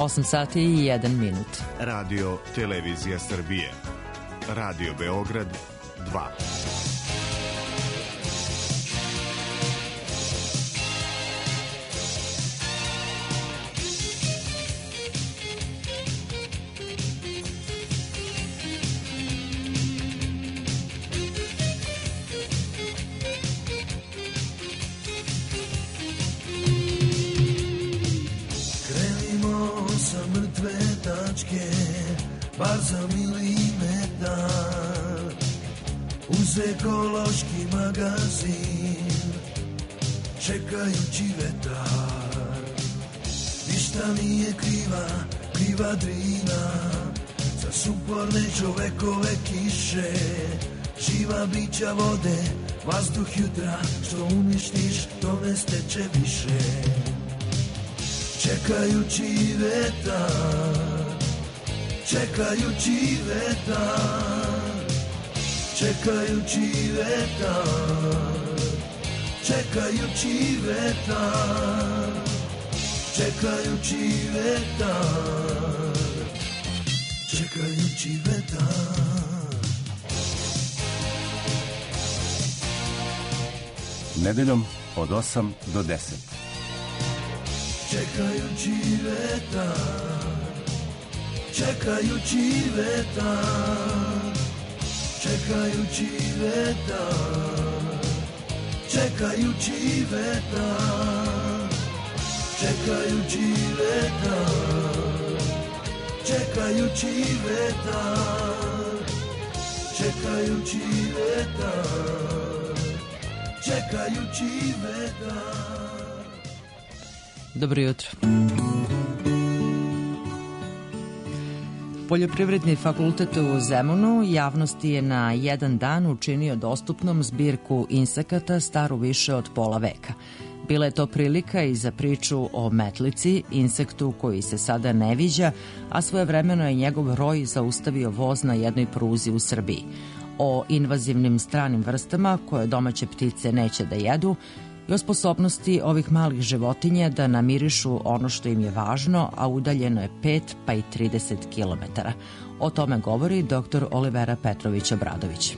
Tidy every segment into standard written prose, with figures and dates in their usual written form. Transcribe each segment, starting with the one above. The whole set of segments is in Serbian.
8 sati i 1 minut. Radio Televizija Srbije. Radio Beograd 2. Bar za milimetar uz ekološki magazin čekajući vetar. Ništa nije kriva Drina za suporne čovekove kiše, živa bića vode, vazduh jutra, što uništiš to ne steče više. Čekajući vetar, čekajući vetar, čekajući vetar, čekajući vetar, čekajući vetar, čekajući vetar. Nedeljom od 8 do 10. Čekajući vetar, čekajući vetar, čekajući vetar, čekajući vetar, čekajući vetar, čekajući vetar, čekajući vetar, čekajući vetar. Dobro jutro. Poljoprivredni fakultet u Zemunu javnosti je na jedan dan učinio dostupnom zbirku insekata staru više od pola veka. Bila je to prilika i za priču o metlici, insektu koji se sada ne viđa, a svojevremeno je njegov roj zaustavio voz na jednoj pruzi u Srbiji. O invazivnim stranim vrstama koje domaće ptice neće da jedu i o sposobnosti ovih malih životinja da namirišu ono što im je važno, a udaljeno je 5 pa i 30 kilometara. O tome govori dr. Olivera Petrović-Obradović.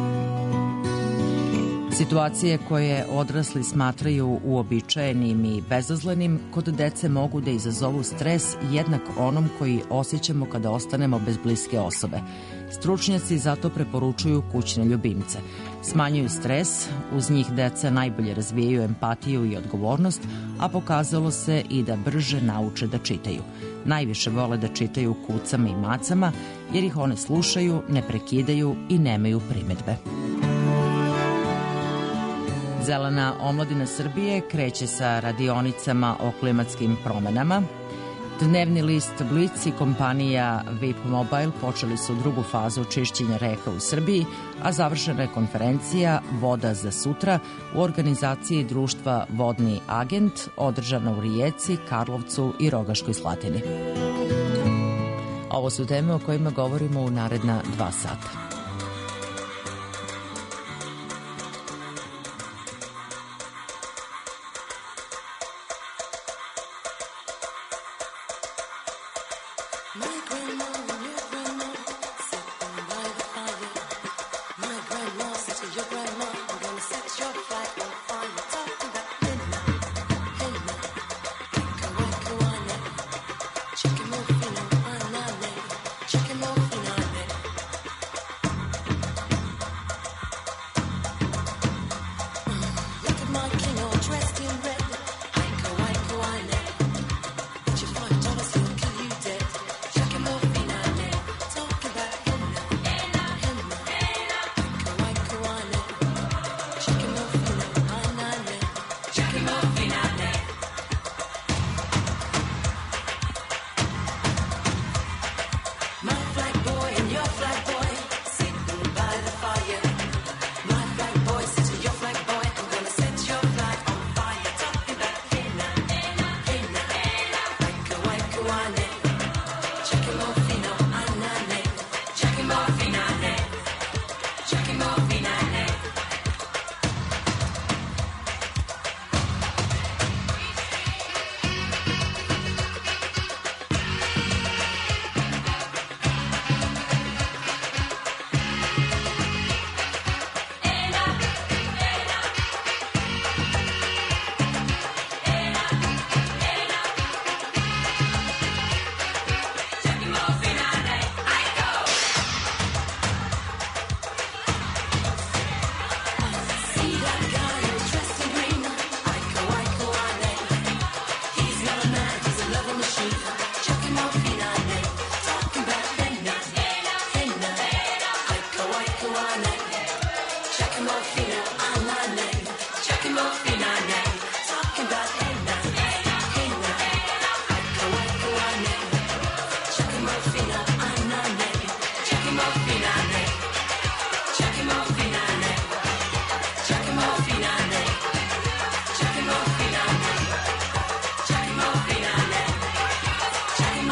Situacije koje odrasli smatraju uobičajenim i bezazlenim kod dece mogu da izazovu stres jednak onom koji osjećamo kada ostanemo bez bliske osobe. Stručnjaci zato preporučuju kućne ljubimce. Smanjuju stres, uz njih deca najbolje razvijaju empatiju i odgovornost, a pokazalo se i da brže nauče da čitaju. Najviše vole da čitaju kucama i macama, jer ih one slušaju, ne prekidaju i nemaju primedbe. Zelena omladina Srbije kreće sa radionicama o klimatskim promenama. Dnevni list Blic i kompanija VIP Mobile počeli su drugu fazu čišćenja reka u Srbiji, a završena je konferencija Voda za sutra u organizaciji društva Vodni agent, održana u Rijeci, Karlovcu i Rogaškoj Slatini. Ovo su teme o kojima govorimo u naredna 2 sata.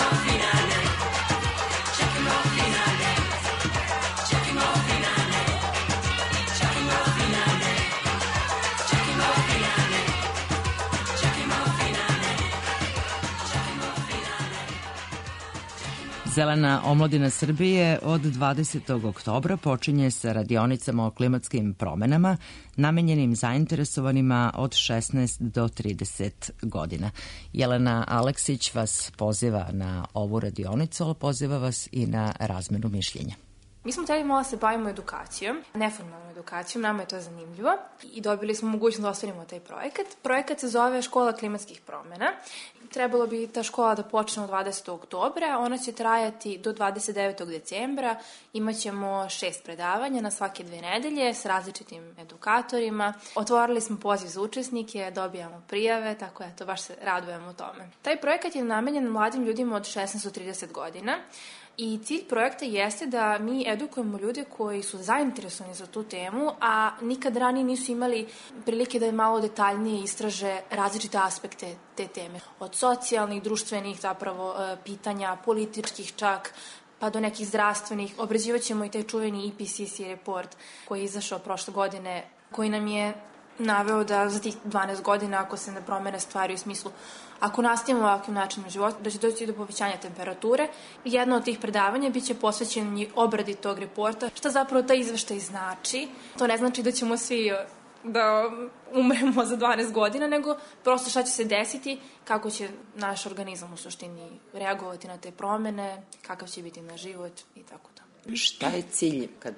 Zelena omladina Srbije od 20. oktobra počinje sa radionicama o klimatskim promenama namenjenim zainteresovanima od 16 do 30 godina. Jelena Aleksić vas poziva na ovu radionicu, ali poziva vas i na razmenu mišljenja. Mi smo htjeli malo se bavimo edukacijom, neformalnom edukacijom, nama je to zanimljivo i dobili smo mogućnost da ostvarimo taj projekat. Projekat se zove Škola klimatskih promena. Trebalo bi ta škola da počne od 20. oktobra, ona će trajati do 29. decembra, imaćemo 6 predavanja na svake 2 nedelje s različitim edukatorima. Otvorili smo poziv za učesnike, dobijamo prijave, tako eto, baš se radujemo tome. Taj projekat je namenjen mladim ljudima od 16 do 30 godina. I cilj projekta jeste da mi edukujemo ljude koji su zainteresovani za tu temu, a nikad ranije nisu imali prilike da malo detaljnije istraže različite aspekte te teme. Od socijalnih, društvenih zapravo pitanja, političkih čak, pa do nekih zdravstvenih. Obrađivat ćemo i taj čuveni IPCC report koji je izašao prošle godine, koji nam je naveo da za tih 12 godina, ako se ne promene stvari u smislu, ako nastavimo ovakvim načinom života, da će doći do povećanja temperature. Jedno od tih predavanja biće posvećeno obradi tog reporta. Šta zapravo taj izveštaj znači? To ne znači da ćemo svi da umremo za 12 godina, nego prosto šta će se desiti, kako će naš organizam u suštini reagovati na te promene, kakav će biti naš život i tako da. Šta je cilj kad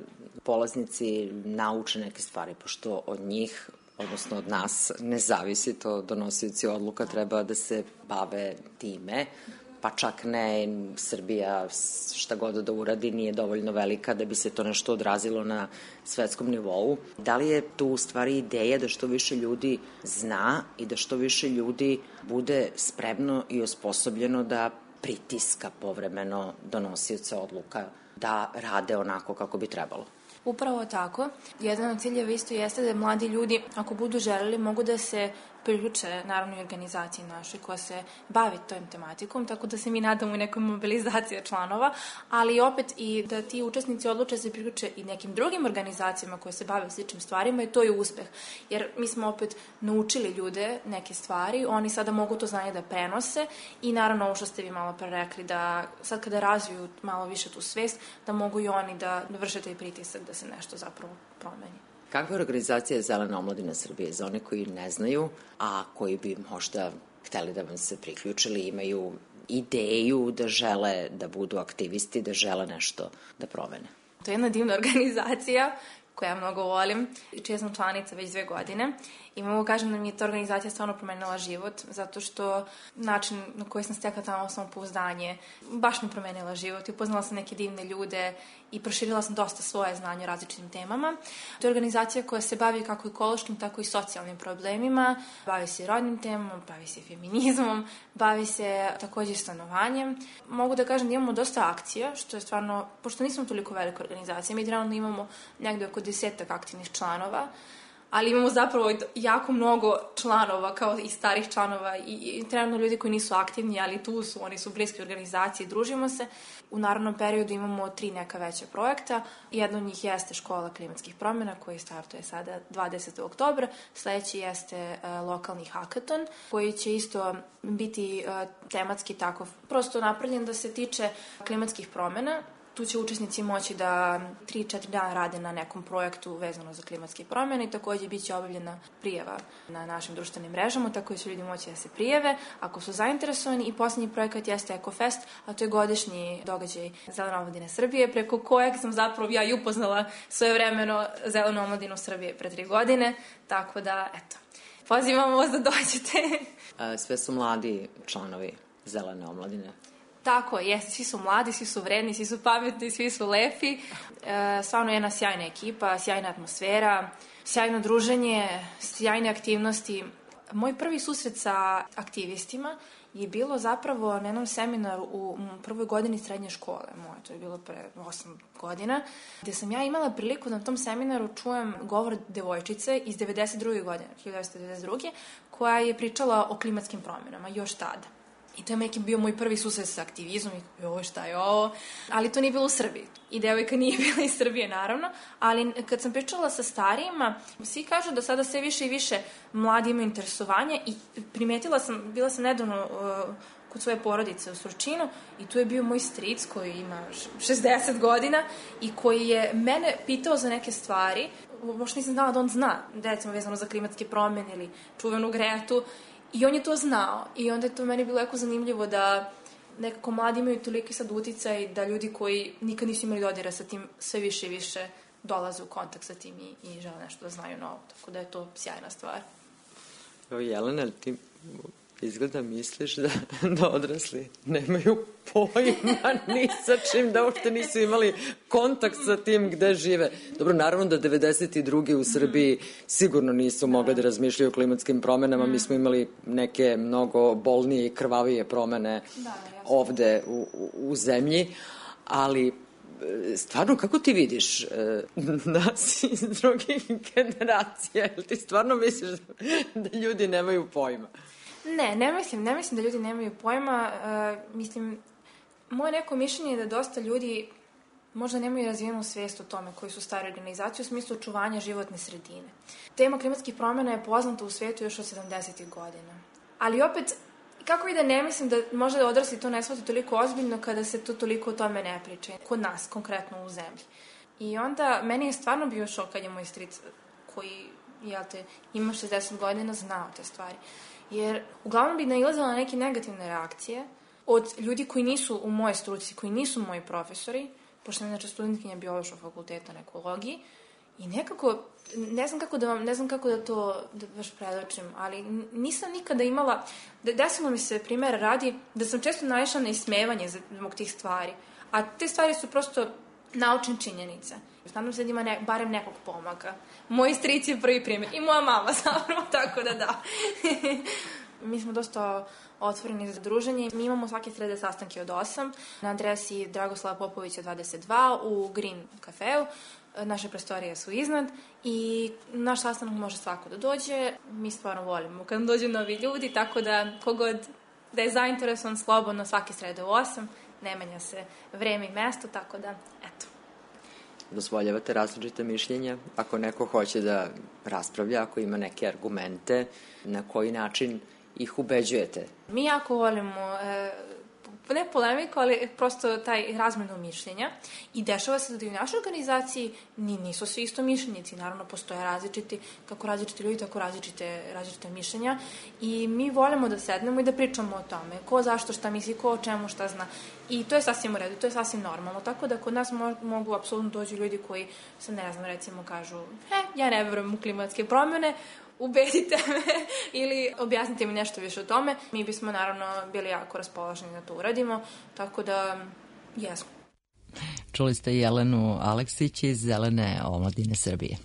polaznici nauče neke stvari, pošto od njih, odnosno od nas, ne zavisi to, donosioci odluka treba da se bave time, pa čak ne Srbija šta god da uradi nije dovoljno velika da bi se to nešto odrazilo na svetskom nivou. Da li je tu u stvari ideja da što više ljudi zna i da što više ljudi bude spremno i osposobljeno da pritiska povremeno donosioca odluka da rade onako kako bi trebalo? Upravo tako. Jedan od ciljeva isto jeste da mladi ljudi, ako budu želeli, mogu da se priključe naravno i organizaciji našoj koja se bavi tom tematikom, tako da se mi nadamo i nekoj mobilizaciji članova, ali opet i da ti učesnici odluče se priključe i nekim drugim organizacijama koje se bave sličnim stvarima i to je uspeh. Jer mi smo opet naučili ljude neke stvari, oni sada mogu to znanje da prenose i naravno ovo što ste vi malo pre rekli, da sad kada razviju malo više tu svest, da mogu i oni da vrše taj pritisak da se nešto zapravo promeni. Kakva je organizacija Zelena omladina Srbije za one koji ne znaju, a koji bi možda hteli da vam se priključili, imaju ideju da žele da budu aktivisti, da žele nešto da promene? To je jedna divna organizacija koju ja mnogo volim, čija sam članica već 2 godine i mogu kažem da mi je ta organizacija stvarno promenila život, zato što način na koji sam stekla tamo samopouzdanje baš mi promenila život i upoznala sam neke divne ljude i proširila sam dosta svoje znanje o različitim temama. To je organizacija koja se bavi kako ekološkim, tako i socijalnim problemima, bavi se rodnim temama, bavi se feminizmom, bavi se takođe stanovanjem. Mogu da kažem da imamo dosta akcija, što je stvarno, pošto nismo toliko velika organizacija, mi trenutno imamo negde oko 10 aktivnih članova, ali imamo zapravo jako mnogo članova, kao i starih članova i trenutno ljudi koji nisu aktivni, ali tu su, oni su bliski organizaciji, družimo se. U narednom periodu imamo 3 neka veća projekta. Jedno od njih jeste Škola klimatskih promena koji startuje sada 20. oktobra. Sledeći jeste lokalni hakaton koji će isto biti tematski tako prosto napravljen da se tiče klimatskih promena. Tu će učesnici moći da 3-4 dana rade na nekom projektu vezano za klimatske promjene i takođe bit će obavljena prijava na našim društvenim mrežama, tako da će ljudi moći da se prijave ako su zainteresovani. I poslednji projekat jeste EcoFest, a to je godišnji događaj Zelene omladine Srbije, preko kojeg sam zapravo ja i upoznala svojevremeno Zelenu omladinu Srbije pre 3 godine, tako da, eto, pozivamo vas da dođete. Sve su mladi članovi Zelene omladine. Tako, jeste, svi su mladi, svi su vredni, svi su pametni, svi su lepi. Stvarno je jedna sjajna ekipa, sjajna atmosfera, sjajno druženje, sjajne aktivnosti. Moj prvi susret sa aktivistima je bilo zapravo na jednom seminaru u prvoj godini srednje škole moje, to je bilo pre 8 godina, gde sam ja imala priliku da na tom seminaru čujem govor devojčice iz 1992. godine, koja je pričala o klimatskim promjenama, još tada. I to je neki bio moj prvi susret sa aktivizmom i joj, šta je ovo? Ali to nije bilo u Srbiji. I devojka nije bila iz Srbije, naravno. Ali kad sam pričala sa starijima, svi kažu da sada sve više i više mladi imaju interesovanje i primetila sam, bila sam nedavno kod svoje porodice u Surčinu i tu je bio moj stric koji ima 60 godina i koji je mene pitao za neke stvari. Možda nisam znala da on zna, recimo vezano za klimatske promene ili čuvenu Gretu. I on je to znao i onda je to meni bilo jako zanimljivo da nekako mladi imaju toliki sad uticaj da ljudi koji nikad nisu imali dodira sa tim sve više i više dolaze u kontakt sa tim i žele nešto da znaju novo. Tako da je to sjajna stvar. Jelena, ti izgleda misliš da odrasli nemaju pojma ni sa čim, da uopšte nisu imali kontakt sa tim gde žive. Dobro, naravno da 92. u Srbiji sigurno nisu mogli da razmišljaju o klimatskim promenama. Mi smo imali neke mnogo bolnije i krvavije promene ovde u zemlji, ali stvarno, kako ti vidiš nas iz drugih generacija? Jel ti stvarno misliš da ljudi nemaju pojma? Ne mislim da ljudi nemaju pojma. Mislim, moje neko mišljenje je da dosta ljudi možda nemaju razvijenu svijest o tome koji su stare organizacije u smislu očuvanja životne sredine. Tema klimatskih promjena je poznata u svijetu još od 70. godina. Ali opet, kako i da ne mislim da možda da odrasli to ne shvati toliko ozbiljno kada se to toliko o tome ne priča. Kod nas, konkretno u zemlji. I onda, meni je stvarno bio šok kad je moj stric koji, ima 60 godina, znao te stvari. Jer uglavnom bi nailazila na neke negativne reakcije od ljudi koji nisu u moje struci, koji nisu moji profesori, pošto sam inače studentkinja biološkog fakulteta na ekologiji, i nekako, ne znam kako da to baš predočim, ali nisam nikada imala, desilo mi se primjer radi, da sam često naišla na ismevanje zbog tih stvari, a te stvari su prosto naučne činjenice. Nadam se da ima barem nekog pomaka. Moj stric je prvi primjer. I moja mama zapravo, tako da. Mi smo dosta otvoreni za druženje. Mi imamo svake srede sastanke od 8 na adresi Dragoslava Popovića 22 u Green kafeu. Naše prostorije su iznad i naš sastanak može svako da dođe. Mi stvarno volimo kad nam dođu novi ljudi, tako da kogod da je zainteresovan slobodno svake srede u 8, ne menja se vreme i mesto, tako da, eto. Dozvoljavate različite mišljenja? Ako neko hoće da raspravlja, ako ima neke argumente, na koji način ih ubeđujete? Mi jako volimo, ne polemiku, ali prosto taj razmenu mišljenja. I dešava se da i u našoj organizaciji nisu svi isto mišljenici. Naravno, postoje kako različiti ljudi, tako različite mišljenja. I mi volimo da sednemo i da pričamo o tome. Ko zašto šta misli, ko o čemu šta zna. I to je sasvim u redu, to je sasvim normalno. Tako da kod nas mogu apsolutno doći ljudi koji se, ne znam, recimo kažu ja ne verujem u klimatske promjene, ubedite me ili objasnite mi nešto više o tome. Mi bismo naravno bili jako raspoloženi da to uradimo, tako da jesmo. Čuli ste Jelenu Aleksić iz Zelene omladine Srbije.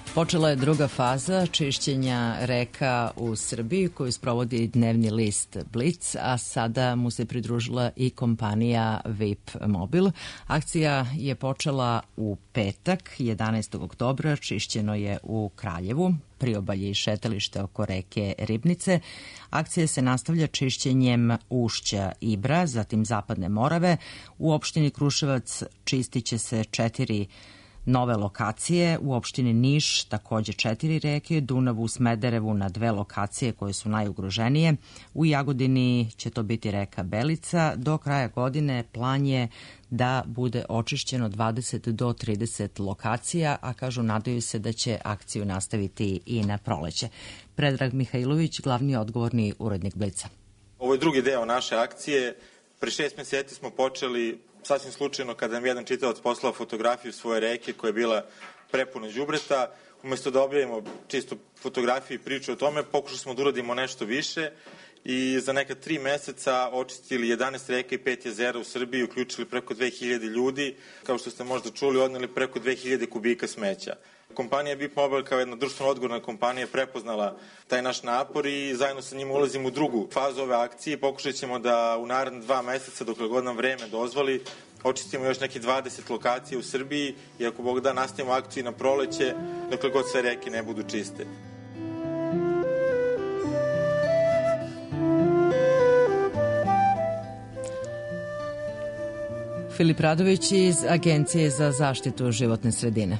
Počela je druga faza čišćenja reka u Srbiji koju sprovodi dnevni list Blic, a sada mu se pridružila i kompanija VIP Mobil. Akcija je počela u petak, 11. oktobra, čišćeno je u Kraljevu, priobalje i šetalište oko reke Ribnice. Akcija se nastavlja čišćenjem ušća Ibra, zatim Zapadne Morave. U opštini Kruševac čistit će se 4 nove lokacije, u opštini Niš takođe 4 reke, Dunav u Smederevu na 2 lokacije koje su najugroženije. U Jagodini će to biti reka Belica. Do kraja godine plan je da bude očišćeno 20 do 30 lokacija, a kažu nadaju se da će akciju nastaviti i na proleće. Predrag Mihajlović, glavni odgovorni urednik Blica. Ovo je drugi deo naše akcije. Pre 6 meseci smo počeli sasvim slučajno kada nam jedan čitalac poslao fotografiju svoje reke koja je bila prepuna đubreta. Umesto da objavimo čisto fotografiju i priču o tome, pokušali smo da uradimo nešto više i za neka 3 meseca očistili 11 reka i 5 jezera u Srbiji, uključili preko 2000 ljudi, kao što ste možda čuli, odneli preko 2000 kubika smeća. Kompanija VIP Mobile kao jedna društveno odgovorna kompanija prepoznala taj naš napor i zajedno sa njima ulazimo u drugu fazu ove akcije. Pokušat ćemo da u naredne 2 meseca, dokle god nam vreme dozvoli, očistimo još neki 20 lokacija u Srbiji i ako Bog da nastavimo akciju na proleće, dokle god sve reke ne budu čiste. Filip Radović iz Agencije za zaštitu životne sredine.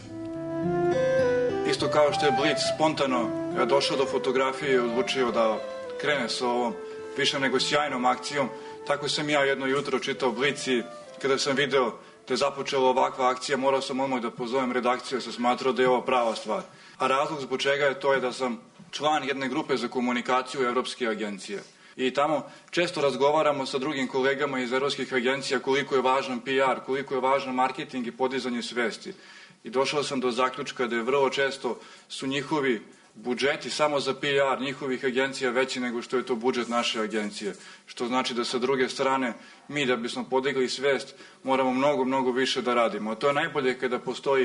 Isto kao što je Blic spontano došao do fotografije i odlučio da krene sa ovom više nego sjajnom akcijom, tako sam ja jedno jutro čitao Blic i kada sam video da je započela ovakva akcija, morao sam odmah da pozovem redakciju, jer sam smatrao da je ovo prava stvar. A razlog zbog čega je to je da sam član jedne grupe za komunikaciju Evropske agencije. I tamo često razgovaramo sa drugim kolegama iz evropskih agencija koliko je važan PR, koliko je važan marketing i podizanje svesti. I došao sam do zaključka da je vrlo često su njihovi budžeti samo za PR njihovih agencija veći nego što je to budžet naše agencije. Što znači da sa druge strane mi da bismo podigli svest moramo mnogo više da radimo. A to je najbolje kada postoji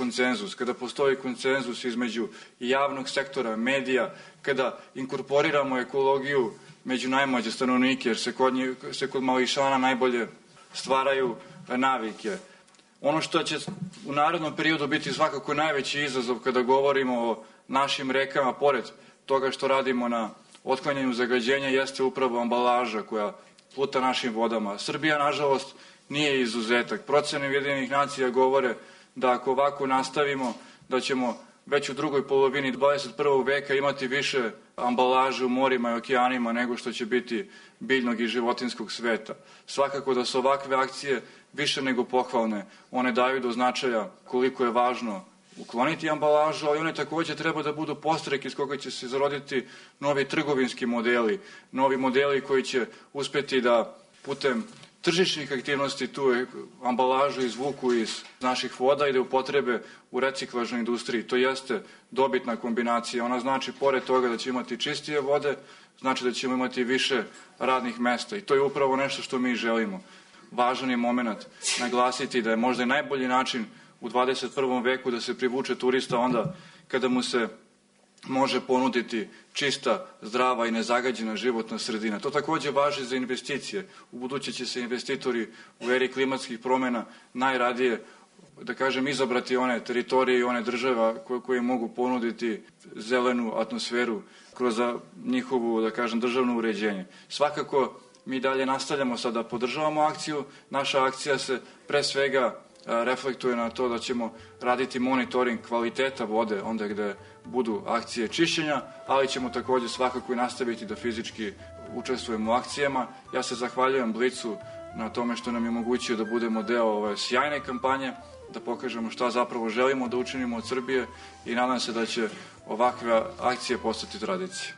konsenzus između javnog sektora, medija, kada inkorporiramo ekologiju među najmlađe stanovnike, jer se kod mališana najbolje stvaraju navike. Ono što će u narednom periodu biti svakako najveći izazov kada govorimo o našim rekama, pored toga što radimo na otklanjanju zagađenja, jeste upravo ambalaža koja pluta našim vodama. Srbija, nažalost, nije izuzetak. Procene Ujedinjenih nacija govore da ako ovako nastavimo, da ćemo već u drugoj polovini 21. veka imati više ambalaže u morima i okeanima nego što će biti biljnog i životinskog sveta. Svakako da su ovakve akcije više nego pohvalne. One daju do značaja koliko je važno ukloniti ambalažu, ali one takođe treba da budu postrek iz koga će se izroditi novi trgovinski modeli, novi modeli koji će uspeti da putem tržišnih aktivnosti tu ambalažu izvuku iz naših voda i da upotrebe u reciklažnoj industriji. To jeste dobitna kombinacija. Ona znači, pored toga da će imati čistije vode, znači da ćemo imati više radnih mesta. I to je upravo nešto što mi želimo. Važan je moment naglasiti da je možda i najbolji način u 21. veku da se privuče turista onda kada mu se može ponuditi čista, zdrava i nezagađena životna sredina. To takođe važi za investicije. U buduće će se investitori u eri klimatskih promjena najradije, da kažem, izabrati one teritorije i one država koje mogu ponuditi zelenu atmosferu kroz njihovu, da kažem, državno uređenje. Svakako, mi dalje nastavljamo sada, podržavamo akciju. Naša akcija se pre svega reflektuje na to da ćemo raditi monitoring kvaliteta vode onda gde budu akcije čišćenja, ali ćemo takođe svakako i nastaviti da fizički učestvujemo u akcijama. Ja se zahvaljujem Blicu na tome što nam je omogućio da budemo deo ove sjajne kampanje, da pokažemo šta zapravo želimo da učinimo od Srbije i nadam se da će ovakve akcije postati tradicije.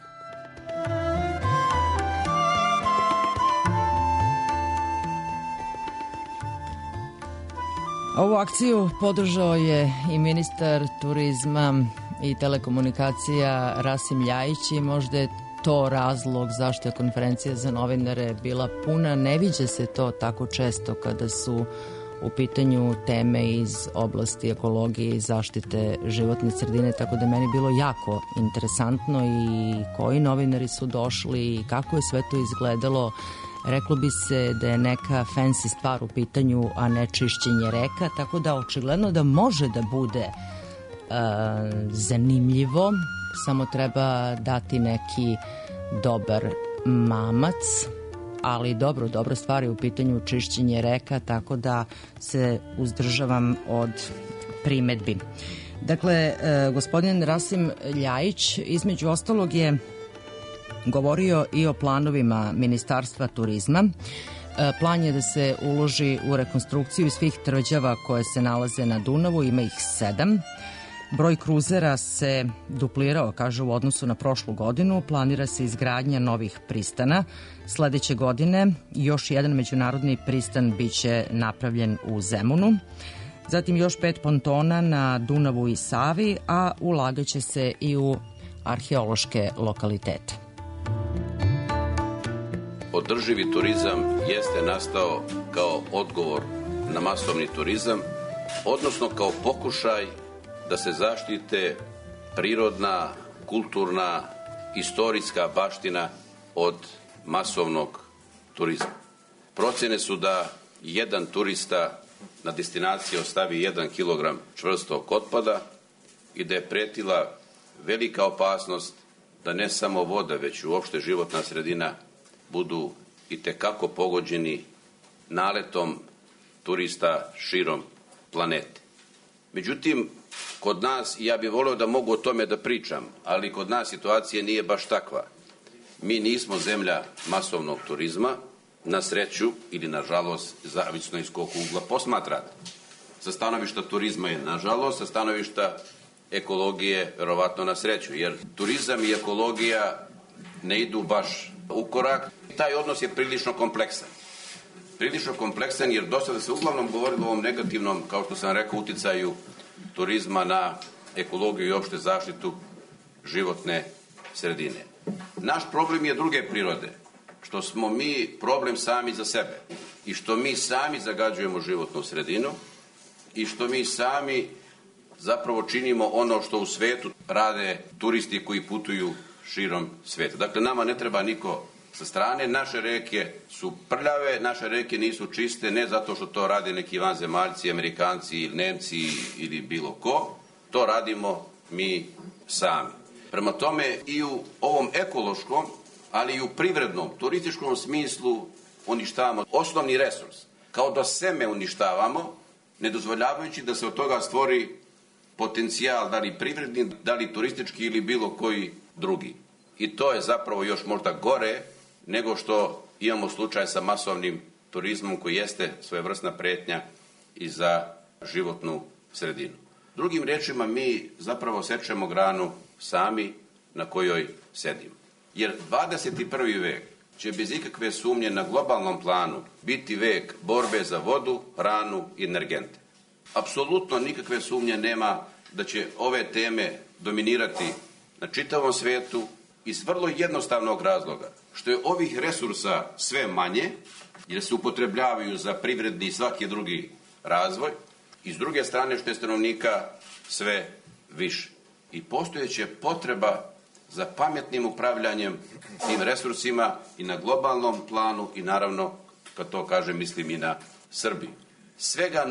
Ovu akciju podržao je i ministar turizma i telekomunikacija Rasim Ljajić i možda je to razlog zašto je konferencija za novinare bila puna. Ne viđa se to tako često kada su u pitanju teme iz oblasti ekologije i zaštite životne sredine, tako da je meni bilo jako interesantno i koji novinari su došli i kako je sve to izgledalo. Reklo bi se da je neka fancy stvar u pitanju, a ne čišćenje reka, tako da očigledno da može da bude zanimljivo, samo treba dati neki dobar mamac, ali dobra stvar je u pitanju čišćenje reka, tako da se uzdržavam od primetbi. Dakle, gospodin Rasim Ljajić između ostalog je govorio i o planovima Ministarstva turizma. Plan je da se uloži u rekonstrukciju svih tvrđava koje se nalaze na Dunavu, ima ih 7. Broj kruzera se duplirao, kaže, u odnosu na prošlu godinu. Planira se izgradnja novih pristana. Sledeće godine još jedan međunarodni pristan biće napravljen u Zemunu. Zatim još 5 pontona na Dunavu i Savi, a ulagaće se i u arheološke lokalitete. Održivi turizam jeste nastao kao odgovor na masovni turizam, odnosno kao pokušaj da se zaštite prirodna, kulturna, istorijska baština od masovnog turizma. Procene su da jedan turista na destinaciji ostavi 1 kilogram čvrstog otpada i da je pretila velika opasnost da ne samo voda, već uopšte životna sredina budu i tekako pogođeni naletom turista širom planete. Međutim, kod nas, ja bih volio da mogu o tome da pričam, ali kod nas situacija nije baš takva. Mi nismo zemlja masovnog turizma, na sreću ili na žalost, zavisno iz kog ugla posmatrate. Sa stanovišta turizma je na žalost, sa stanovišta ekologije verovatno na sreću, jer turizam i ekologija ne idu baš u korak. Taj odnos je prilično kompleksan. Prilično kompleksan jer do sada se uglavnom govorilo o ovom negativnom, kao što sam rekao, uticaju turizma na ekologiju i opšte zaštitu životne sredine. Naš problem je druge prirode, što smo mi problem sami za sebe i što mi sami zagađujemo životnu sredinu i što mi sami zapravo činimo ono što u svetu rade turisti koji putuju širom sveta. Dakle, nama ne treba niko sa strane, naše reke su prljave, naše reke nisu čiste, ne zato što to rade neki vanzemaljci, Amerikanci ili Nemci ili bilo ko, to radimo mi sami. Prema tome i u ovom ekološkom, ali i u privrednom, turističkom smislu uništavamo osnovni resurs. Kao da seme uništavamo, ne dozvoljavajući da se od toga stvori potencijal, da li privredni, da li turistički ili bilo koji drugi. I to je zapravo još možda gore nego što imamo slučaj sa masovnim turizmom koji jeste svojevrsna pretnja i za životnu sredinu. Drugim rečima, mi zapravo sečemo granu sami na kojoj sedimo. Jer 21. vek će bez ikakve sumnje na globalnom planu biti vek borbe za vodu, hranu i energente. Apsolutno nikakve sumnje nema da će ove teme dominirati na čitavom svetu iz vrlo jednostavnog razloga, što je ovih resursa sve manje, jer se upotrebljavaju za privredni i svaki drugi razvoj, i s druge strane što je stanovnika sve više. I postojeće potreba za pametnim upravljanjem tim resursima i na globalnom planu i naravno, kad to kažem, mislim i na Srbiju. Svega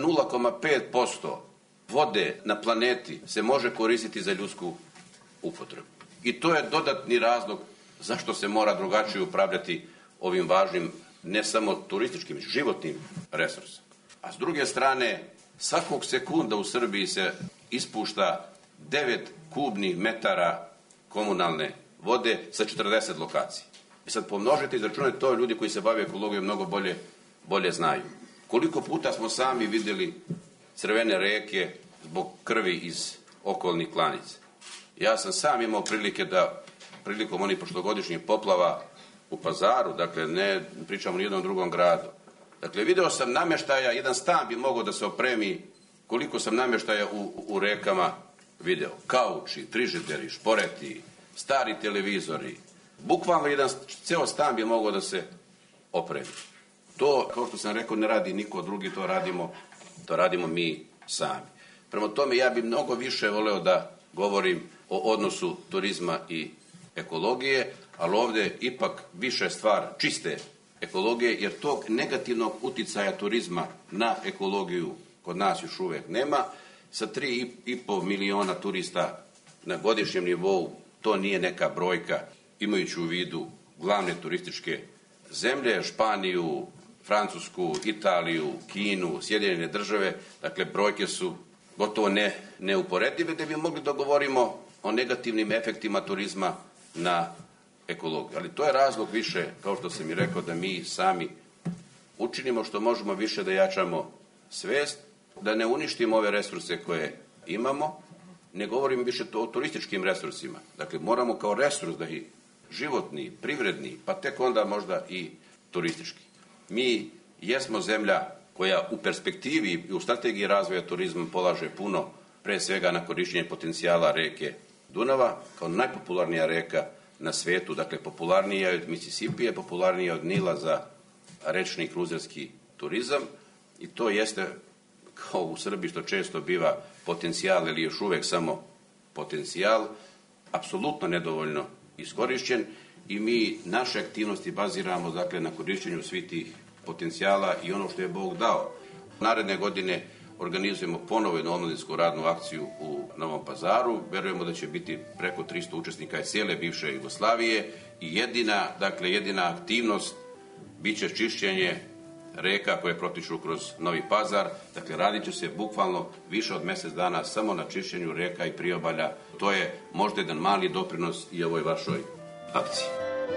0,5% vode na planeti se može koristiti za ljudsku upotrebu. I to je dodatni razlog zašto se mora drugačije upravljati ovim važnim, ne samo turističkim, životnim resursom. A s druge strane, svakog sekunda u Srbiji se ispušta 9 kubnih metara komunalne vode sa 40 lokacija. I sad pomnožite i izračunajte to, ljudi koji se bave ekologijom mnogo bolje znaju. Koliko puta smo sami vidjeli crvene reke zbog krvi iz okolnih klanica. Ja sam sam imao prilike da, prilikom onih prošlogodišnjih poplava u Pazaru, dakle ne pričamo o nijednom drugom gradu, dakle video sam namještaja, jedan stan bi mogao da se opremi koliko sam namještaja u rekama video. Kauči, frižideri, šporeti, stari televizori. Bukvalno jedan ceo stan bi mogao da se opremi. To, kao što sam rekao, ne radi niko drugi, to radimo To radimo mi sami. Prema tome, ja bih mnogo više voleo da govorim o odnosu turizma i ekologije, ali ovdje ipak više stvar čiste ekologije, jer tog negativnog uticaja turizma na ekologiju kod nas još uvijek nema. Sa 3,5 miliona turista na godišnjem nivou, to nije neka brojka, imajući u vidu glavne turističke zemlje, Španiju, Francusku, Italiju, Kinu, Sjedinjene Države, dakle brojke su gotovo neuporedive, da bi mogli da govorimo o negativnim efektima turizma na ekologiju. Ali to je razlog više, kao što sam i rekao, da mi sami učinimo što možemo više, da jačamo svest, da ne uništimo ove resurse koje imamo. Ne govorim više o turističkim resursima. Dakle, moramo kao resurs da ih životni, privredni, pa tek onda možda i turistički. Mi jesmo zemlja koja u perspektivi i u strategiji razvoja turizma polaže puno, pre svega na korišćenje potencijala reke Dunava, kao najpopularnija reka na svetu, dakle popularnija je od Misisipije, popularnija od Nila za rečni kruzerski turizam, i to jeste, kao u Srbiji što često biva, potencijal ili još uvijek samo potencijal, apsolutno nedovoljno iskorišćen, i mi naše aktivnosti baziramo, dakle, na korišćenju svih tih potencijala i ono što je Bog dao. Naredne godine organizujemo ponovo jednu omladinsku radnu akciju u Novom Pazaru. Verujemo da će biti preko 300 učesnika iz cijele bivše Jugoslavije i jedina aktivnost bit će čišćenje reka koje protiču kroz Novi Pazar. Dakle, radit će se bukvalno više od mjesec dana samo na čišćenju reka i priobalja. To je možda jedan mali doprinos i ovoj vašoj akciji.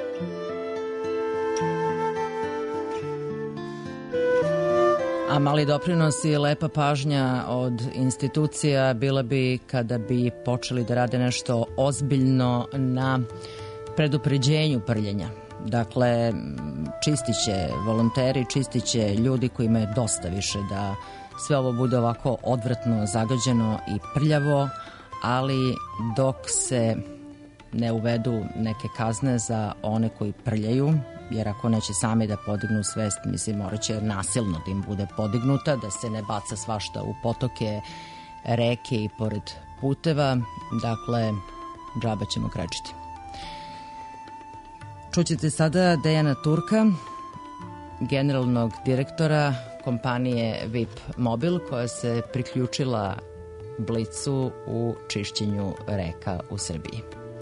A mali doprinos i lepa pažnja od institucija bila bi kada bi počeli da rade nešto ozbiljno na predupređenju prljenja. Dakle, čistit će volonteri, čistit će ljudi kojima je dosta više da sve ovo bude ovako odvratno, zagađeno i prljavo, ali dok se ne uvedu neke kazne za one koji prljaju, jer ako neće sami da podignu svest, mislim, morat će nasilno da im bude podignuta, da se ne baca svašta u potoke, reke i pored puteva, dakle, džaba ćemo krečiti. Čućete sada Dejana Turka, generalnog direktora kompanije VIP Mobil, koja se priključila Blicu u čišćenju reka u Srbiji.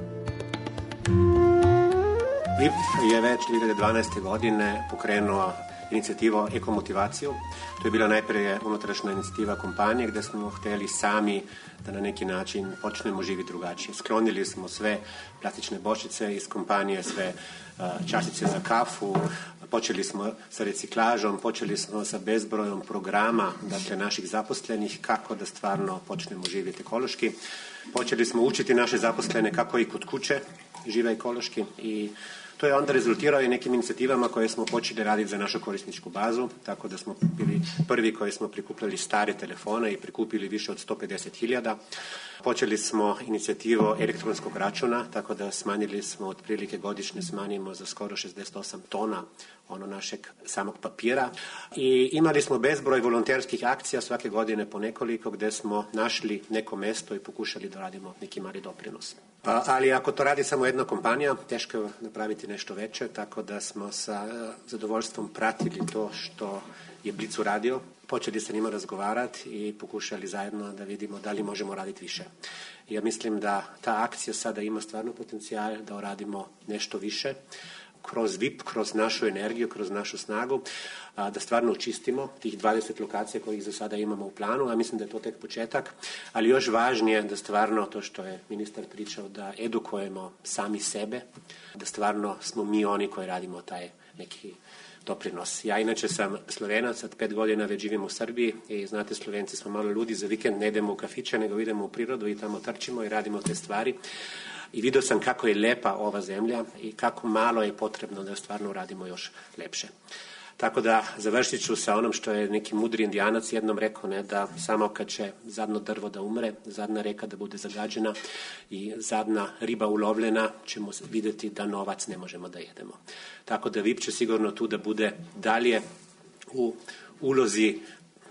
VIP je već 2012. godine pokrenuo inicijativu Ekomotivaciju. To je bila najprije unutrašnja inicijativa kompanije gdje smo htjeli sami da na neki način počnemo živjeti drugačije. Sklonili smo sve plastične bočice iz kompanije, sve čašice za kafu, počeli smo sa reciklažom, počeli smo sa bezbrojom programa, dakle, naših zaposlenih kako da stvarno počnemo živjeti ekološki. Počeli smo učiti naše zaposlene kako i kod kuće žive ekološki, i to je onda rezultirao i nekim inicijativama koje smo počeli raditi za našu korisničku bazu, tako da smo bili prvi koji smo prikupljali stare telefone i prikupili više od 150.000. Počeli smo inicijativu elektronskog računa, tako da smanjili smo otprilike godišnje smanjimo za skoro 68 tona našeg samog papira, i imali smo bezbroj volonterskih akcija svake godine po nekoliko, gdje smo našli neko mesto i pokušali da radimo neki mali doprinos. Ali ako to radi samo jedna kompanija, teško je napraviti nešto veće, tako da smo sa zadovoljstvom pratili to što je Blic uradio. Počeli sa njima razgovarati i pokušali zajedno da vidimo da li možemo raditi više. Ja mislim da ta akcija sada ima stvarno potencijal da uradimo nešto više kroz VIP, kroz našu energiju, kroz našu snagu, da stvarno očistimo tih 20 lokacija kojih za sada imamo u planu, a mislim da je to tek početak, ali još važnije da stvarno to što je ministar pričao, da edukujemo sami sebe, da stvarno smo mi oni koji radimo taj neki doprinos. Ja inače sam Slovenac, od 5 godina već živim u Srbiji i znate, Slovenci smo malo ludi, za vikend ne idemo u kafiće, nego idemo u prirodu i tamo trčimo i radimo te stvari. I vidio sam kako je lepa ova zemlja i kako malo je potrebno da stvarno radimo još lepše. Tako da završit ću sa onom što je neki mudri indijanac jednom rekao, da samo kad će zadno drvo da umre, zadna reka da bude zagađena i zadna riba ulovljena, ćemo vidjeti da novac ne možemo da jedemo. Tako da VIP će sigurno tu da bude dalje u ulozi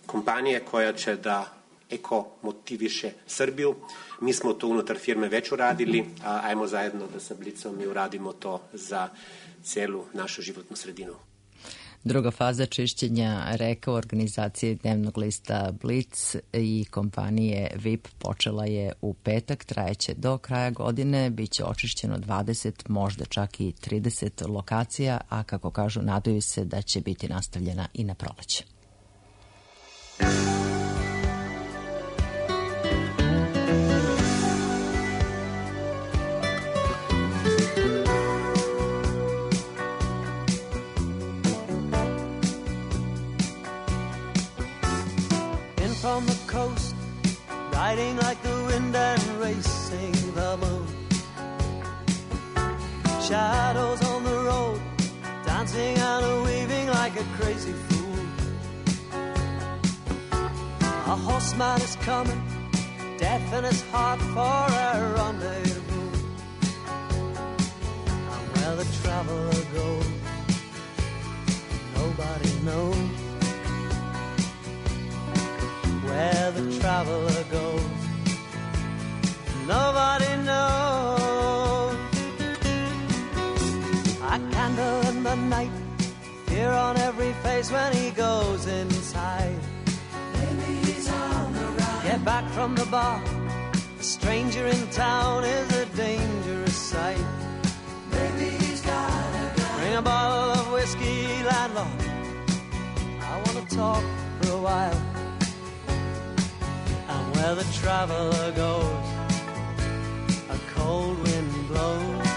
kompanije koja će da motiviše Srbiju. Mi smo to unutar firme već uradili, a ajmo zajedno da sa Blicom i uradimo to za celu našu životnu sredinu. Druga faza čišćenja reka u organizaciji dnevnog lista Blic i kompanije VIP počela je u petak, trajeće do kraja godine, biće očišćeno 20, možda čak i 30 lokacija, a kako kažu, nadaju se da će biti nastavljena i na proleće. From the coast, riding like the wind and racing the moon. Shadows on the road, dancing and weaving like a crazy fool. A horseman is coming, death in his heart for a rendezvous. And where the traveler goes, nobody knows. Where the traveler goes, nobody knows. A candle in the night, fear on every face when he goes inside. Maybe he's on the run. Get back from the bar, a stranger in town is a dangerous sight. Maybe he's got a gun. Bring a bottle of whiskey, landlord, I want to talk for a while. Where the traveler goes, a cold wind blows.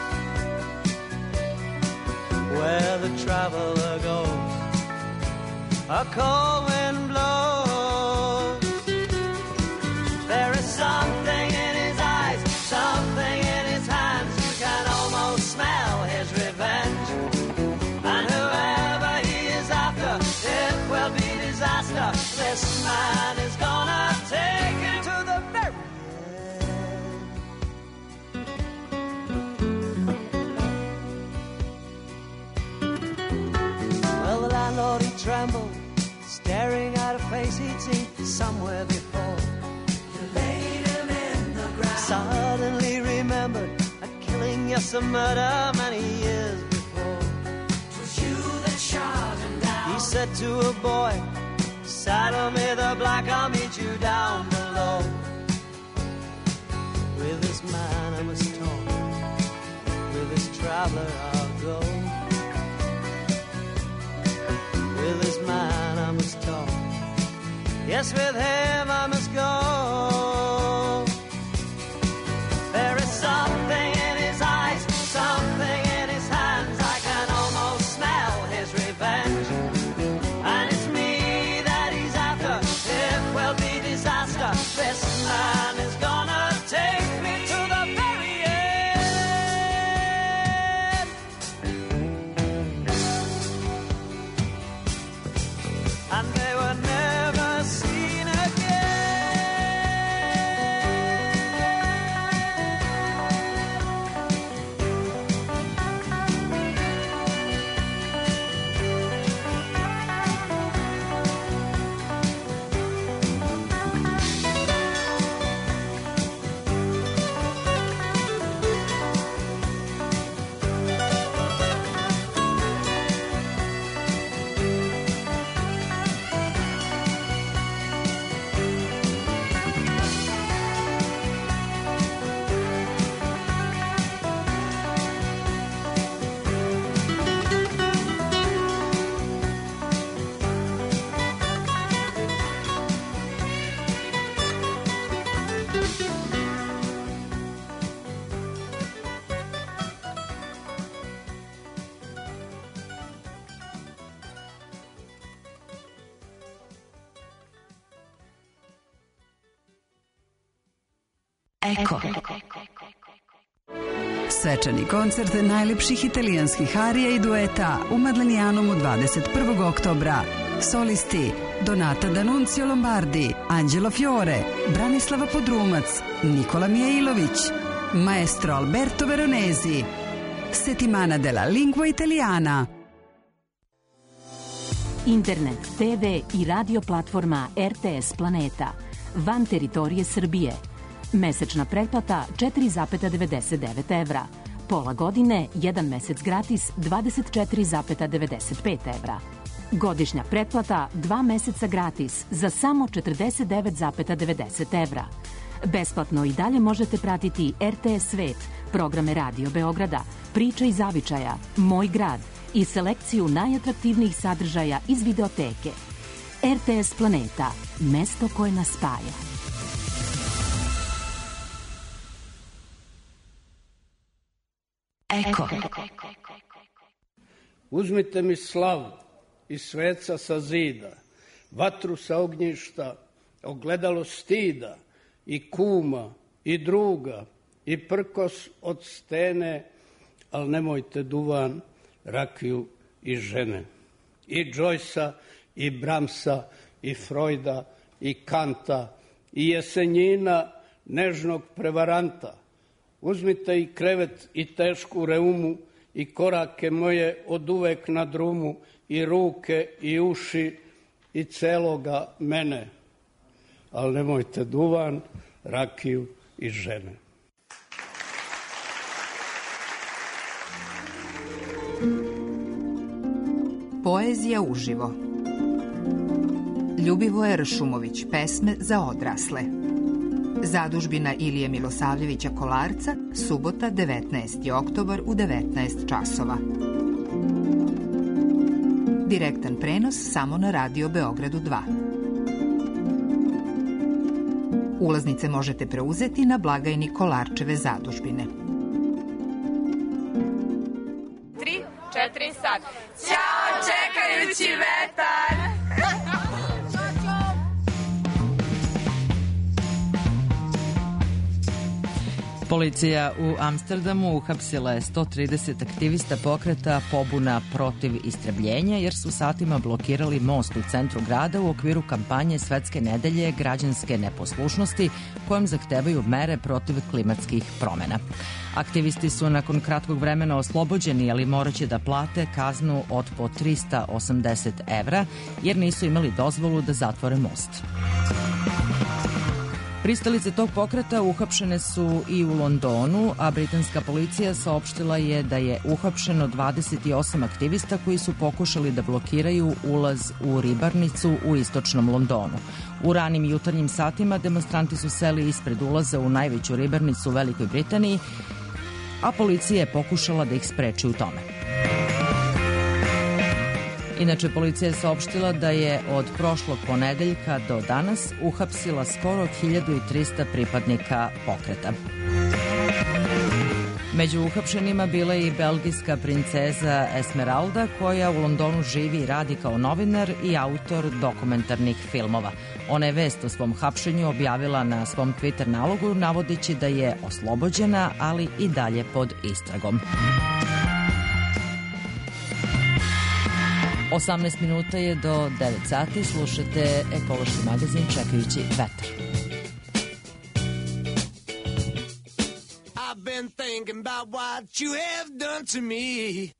Where the traveler goes, a cold wind blows. There is something in his eyes, something in his hands. You can almost smell his revenge. And whoever he is after, it will be disaster. This man is gonna take it to the very end. Well, the landlord, he trembled, staring at a face he'd seen somewhere before. You laid him in the ground. Suddenly remembered a killing, yes, a murder many years before. 'Twas you that shot him down. He said to a boy, saddle me the black, I'll meet you down below. With this man I must talk, with this traveler I'll go. With this man I must talk, yes, with him I must go. There is something in his eyes, something in his hands. I can almost smell his revenge. And it's me that he's after, it will be disaster. This man is gonna take me to the very end. And they were never seen Eko. Svečani koncert najlepših italijanskih arija i dueta u Madlenijanumu 21. oktobra. Solisti Donata D'Annunzio Lombardi, Angelo Fiore, Branislava Podrumac, Nikola Mijailović, maestro Alberto Veronesi. Settimana della lingua italiana. Internet, TV i radio platforma RTS Planeta. Van teritorije Srbije. Mesečna pretplata 4,99 evra. Pola godine, 1 mesec gratis 24,95 evra. Godišnja pretplata 2 meseca gratis za samo 49,90 evra. Besplatno i dalje možete pratiti RTS Svet, programe Radio Beograda, Priče iz zavičaja, Moj grad i selekciju najatraktivnijih sadržaja iz videoteke. RTS Planeta, mesto koje nas spaja. Eko. Uzmite mi slavu i sveca sa zida, vatru sa ognjišta, ogledalo stida, i kuma, i druga, i prkos od stene, al nemojte duvan, rakiju i žene. I Joycea, i Bramsa, i Freuda, i Kanta, i Jesenjina, nežnog prevaranta. Uzmite i krevet i tešku reumu, i korake moje od uvek na drumu, i ruke i uši, i celoga mene. Ali nemojte duvan, rakiju i žene. Poezija uživo. Ljubivoje Ršumović, pesme za odrasle. Zadužbina Ilije Milosavljevića Kolarca, subota 19. oktobar u 19 časova. Direktan prenos samo na Radio Beogradu 2. Ulaznice možete preuzeti na blagajni Kolarčeve zadužbine. 3, 4, sad. Ćao, čekajući vetar! Policija u Amsterdamu uhapsila je 130 aktivista pokreta Pobuna protiv istrebljenja jer su satima blokirali most u centru grada u okviru kampanje Svetske nedelje građanske neposlušnosti kojom zahtevaju mere protiv klimatskih promena. Aktivisti su nakon kratkog vremena oslobođeni, ali moraće da plate kaznu od po 380 evra jer nisu imali dozvolu da zatvore most. Pristalice tog pokreta uhapšene su i u Londonu, a britanska policija saopštila je da je uhapšeno 28 aktivista koji su pokušali da blokiraju ulaz u ribarnicu u istočnom Londonu. U ranim jutarnjim satima demonstranti su seli ispred ulaza u najveću ribarnicu u Velikoj Britaniji, a policija je pokušala da ih spreči u tome. Inače, policija je saopštila da je od prošlog ponedeljka do danas uhapsila skoro 1300 pripadnika pokreta. Među uhapšenima bila je i belgijska princeza Esmeralda, koja u Londonu živi i radi kao novinar i autor dokumentarnih filmova. Ona je vest o svom hapšenju objavila na svom Twitter nalogu, navodeći da je oslobođena, ali i dalje pod istragom. 18 minuta je do 9 sati, slušate ekološki magazin Čekajući vetar. I've been thinking about what you have done to me.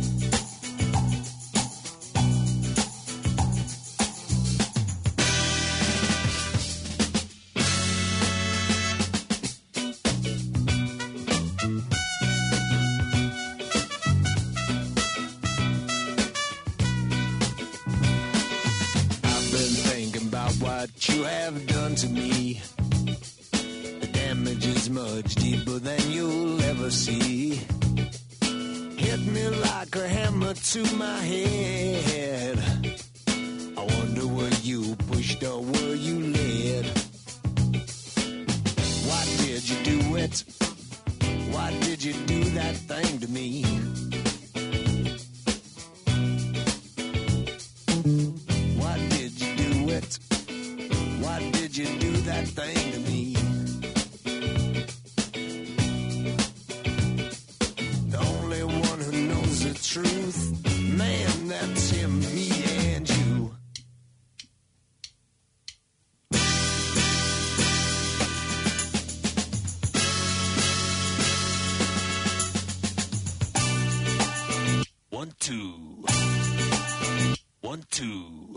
What you have done to me, the damage is much deeper than you'll ever see. Hit me like a hammer to my head. I wonder were you pushed or were you led? Why did you do it? Why did you do that thing to me? Why did you do it? Why did you do that thing to me? The only one who knows the truth, man, that's him, me and you. One, two. 1, 2.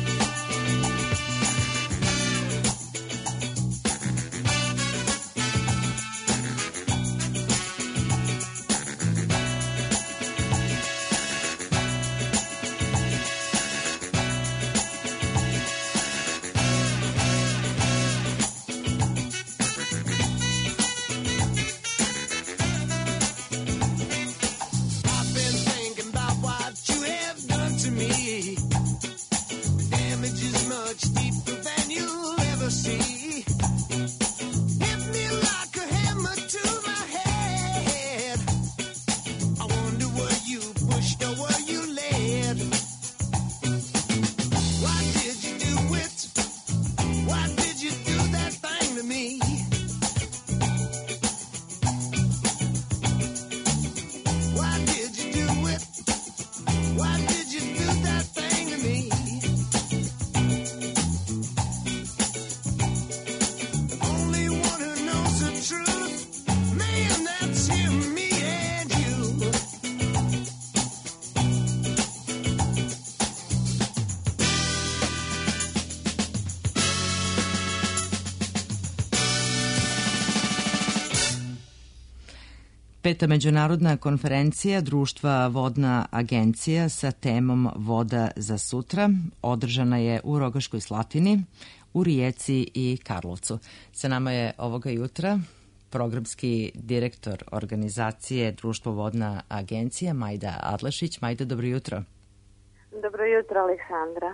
Peta međunarodna konferencija Društva Vodna agencija sa temom Voda za sutra održana je u Rogaškoj Slatini, u Rijeci i Karlovcu. Sa nama je ovoga jutra programski direktor organizacije Društvo Vodna agencija Majda Adlešić. Majda, dobro jutro. Dobro jutro, Aleksandra.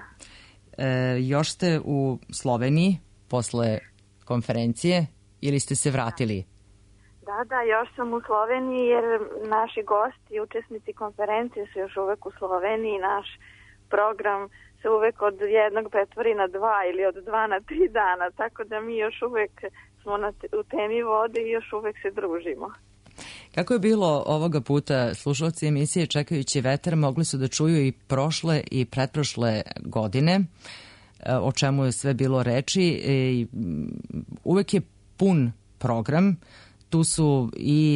Još ste u Sloveniji posle konferencije ili ste se vratili? Da, još sam u Sloveniji jer naši gosti i učesnici konferencije su još uvek u Sloveniji. Naš program se uvek od jednog pretvori na 2 ili od 2 na 3 dana, tako da mi još uvek smo u temi vode i još uvek se družimo. Kako je bilo ovoga puta? Slušalci emisije Čekajući vetar mogli su da čuju i prošle i pretprošle godine, o čemu je sve bilo reči. Uvek je pun program. Tu su i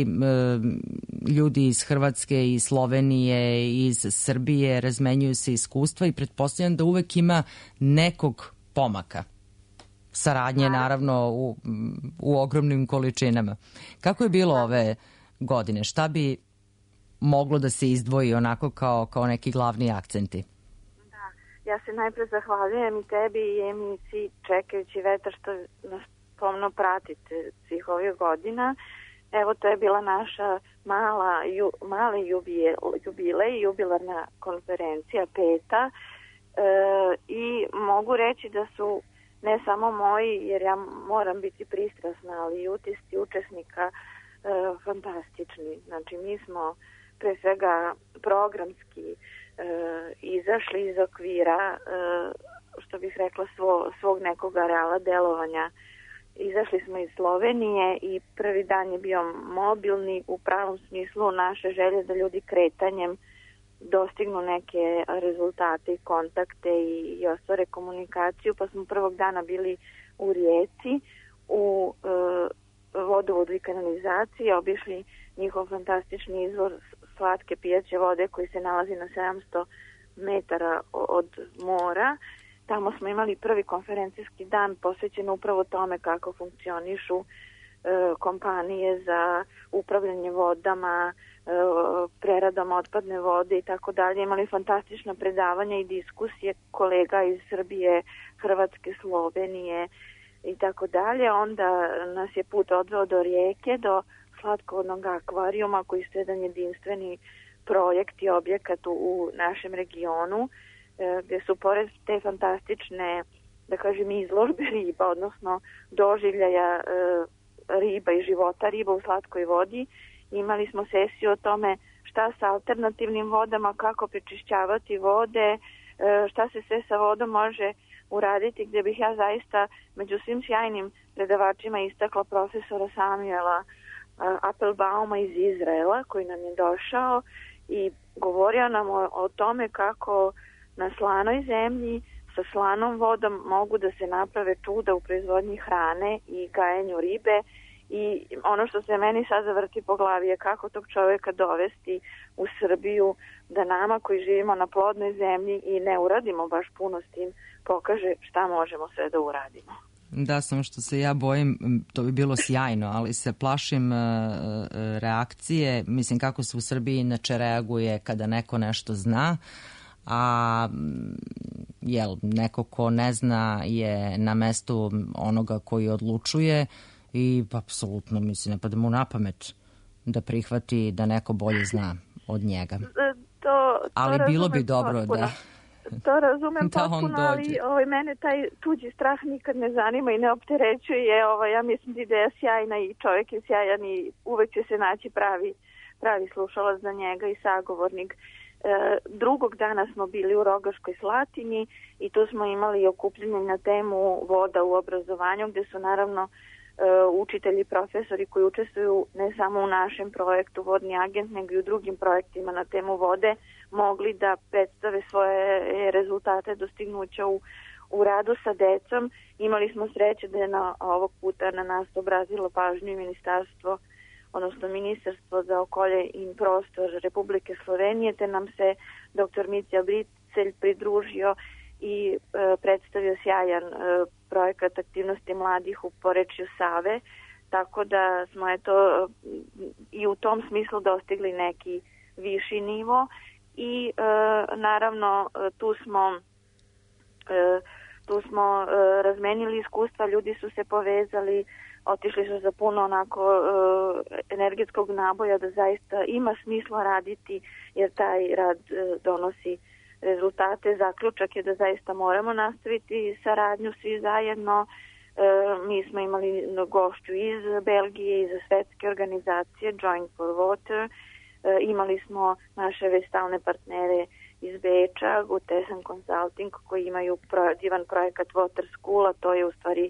ljudi iz Hrvatske, iz Slovenije, iz Srbije, razmenjuju se iskustva i pretpostavljam da uvek ima nekog pomaka. Saradnje, naravno, u ogromnim količinama. Kako je bilo ove godine? Šta bi moglo da se izdvoji onako kao neki glavni akcenti? Ja se najpre zahvaljujem i tebi i emisiji Čekajući vetar što nas pomno pratite svih ovih godina. Evo, to je bila naša mali jubilej, jubilarna konferencija, peta. I mogu reći da su ne samo moji, jer ja moram biti pristrasna, ali i utisci učesnika fantastični. Znači, mi smo pre svega programski izašli iz okvira, što bih rekla, svog nekog areala delovanja. Izašli smo iz Slovenije i prvi dan je bio mobilni u pravom smislu naše želje da ljudi kretanjem dostignu neke rezultate i kontakte i ostvare komunikaciju, pa smo prvog dana bili u Rijeci, u vodovodu i kanalizaciji, obišli njihov fantastični izvor slatke pijaće vode koji se nalazi na 700 metara od mora. Tamo smo imali prvi konferencijski dan posvećen upravo tome kako funkcionišu kompanije za upravljanje vodama, preradom otpadne vode i tako dalje. Imali fantastična predavanja i diskusije kolega iz Srbije, Hrvatske, Slovenije i tako dalje. Onda nas je put odveo do Rijeke, do slatkovodnog akvarijuma koji je jedan jedinstveni projekt i objekat u našem regionu, gde su pored te fantastične, da kažem, izložbe riba, odnosno doživljaja riba i života riba u slatkoj vodi, imali smo sesiju o tome šta sa alternativnim vodama, kako prečišćavati vode, šta se sve sa vodom može uraditi, gde bih ja zaista među svim sjajnim predavačima istakla profesora Samuela Appelbauma iz Izraela, koji nam je došao i govorio nam o tome kako na slanoj zemlji sa slanom vodom mogu da se naprave čuda u proizvodnji hrane i gajenju ribe I ono što se meni sad zavrti po glavi je kako tog čoveka dovesti u Srbiju da nama koji živimo na plodnoj zemlji i ne uradimo baš puno s tim, pokaže šta možemo sve da uradimo. Da, samo što se ja bojim, to bi bilo sjajno, ali se plašim reakcije, mislim kako se u Srbiji inače reaguje kada neko nešto zna, a neko ko ne zna je na mestu onoga koji odlučuje i apsolutno mislim ne pada mu na pamet da prihvati da neko bolje zna od njega. Ali bilo bi dobro da... To razumem potpuno, ali mene taj tuđi strah nikad ne zanima i ne opterećuje. Ja mislim da je sjajna i čovjek je sjajan i uvek će se naći pravi slušalac za njega i sagovornik. Drugog dana smo bili u Rogaškoj Slatini i tu smo imali okupljenje na temu voda u obrazovanju, gde su naravno učitelji i profesori koji učestvuju ne samo u našem projektu Vodni agent, nego i u drugim projektima na temu vode mogli da predstave svoje rezultate dostignuća u radu sa decom. Imali smo sreće da je ovog puta na nas obrazilo pažnju i ministarstvo, odnosno Ministarstvo za okolje i prostor Republike Slovenije, te nam se dr. Mitja Bricelj pridružio i predstavio sjajan projekat aktivnosti mladih u porečju Save, tako da smo i u tom smislu dostigli neki viši nivo i naravno tu smo razmenili iskustva, ljudi su se povezali, otišli su za puno onako energetskog naboja da zaista ima smisla raditi jer taj rad donosi rezultate. Zaključak je da zaista moramo nastaviti saradnju svi zajedno. Mi smo imali gošću iz Belgije, iz svetske organizacije Join for Water. Imali smo naše već stalne partnere iz Beča, Gutesen Consulting, koji imaju divan projekat Water School, a to je u stvari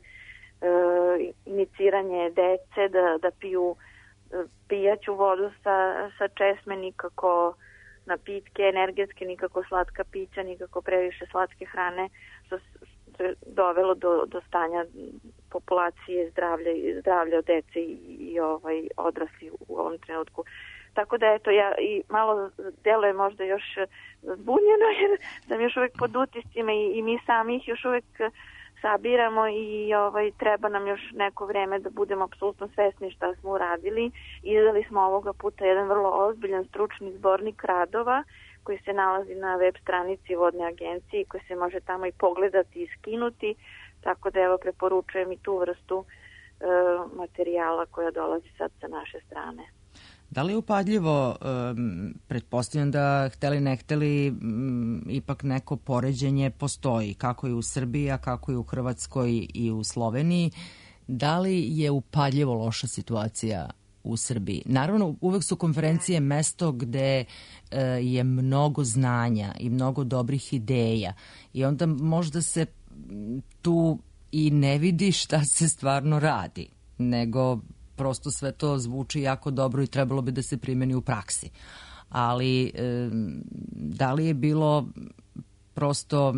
iniciranje dece da piju pijaću vodu sa česme, nikako napitke, energetske, nikako slatka pića, nikako previše slatke hrane, što se dovelo do stanja populacije zdravlja dece i odrasli u ovom trenutku. Tako da eto, ja i malo deluje možda još zbunjeno jer sam još uvek pod utiscima i mi sami ih još uvek sabiramo i treba nam još neko vreme da budemo apsolutno svesni šta smo uradili. Izdali smo ovoga puta jedan vrlo ozbiljan stručni zbornik radova koji se nalazi na web stranici Vodne agencije i koji se može tamo i pogledati i skinuti, tako da evo preporučujem i tu vrstu materijala koja dolazi sad sa naše strane. Da li je upadljivo, pretpostavljam da hteli ne hteli, ipak neko poređenje postoji, kako je u Srbiji, a kako je u Hrvatskoj i u Sloveniji. Da li je upadljivo loša situacija u Srbiji? Naravno, uvek su konferencije mesto gde je mnogo znanja i mnogo dobrih ideja i onda možda se tu i ne vidi šta se stvarno radi, nego prosto sve to zvuči jako dobro i trebalo bi da se primeni u praksi. Ali da li je bilo prosto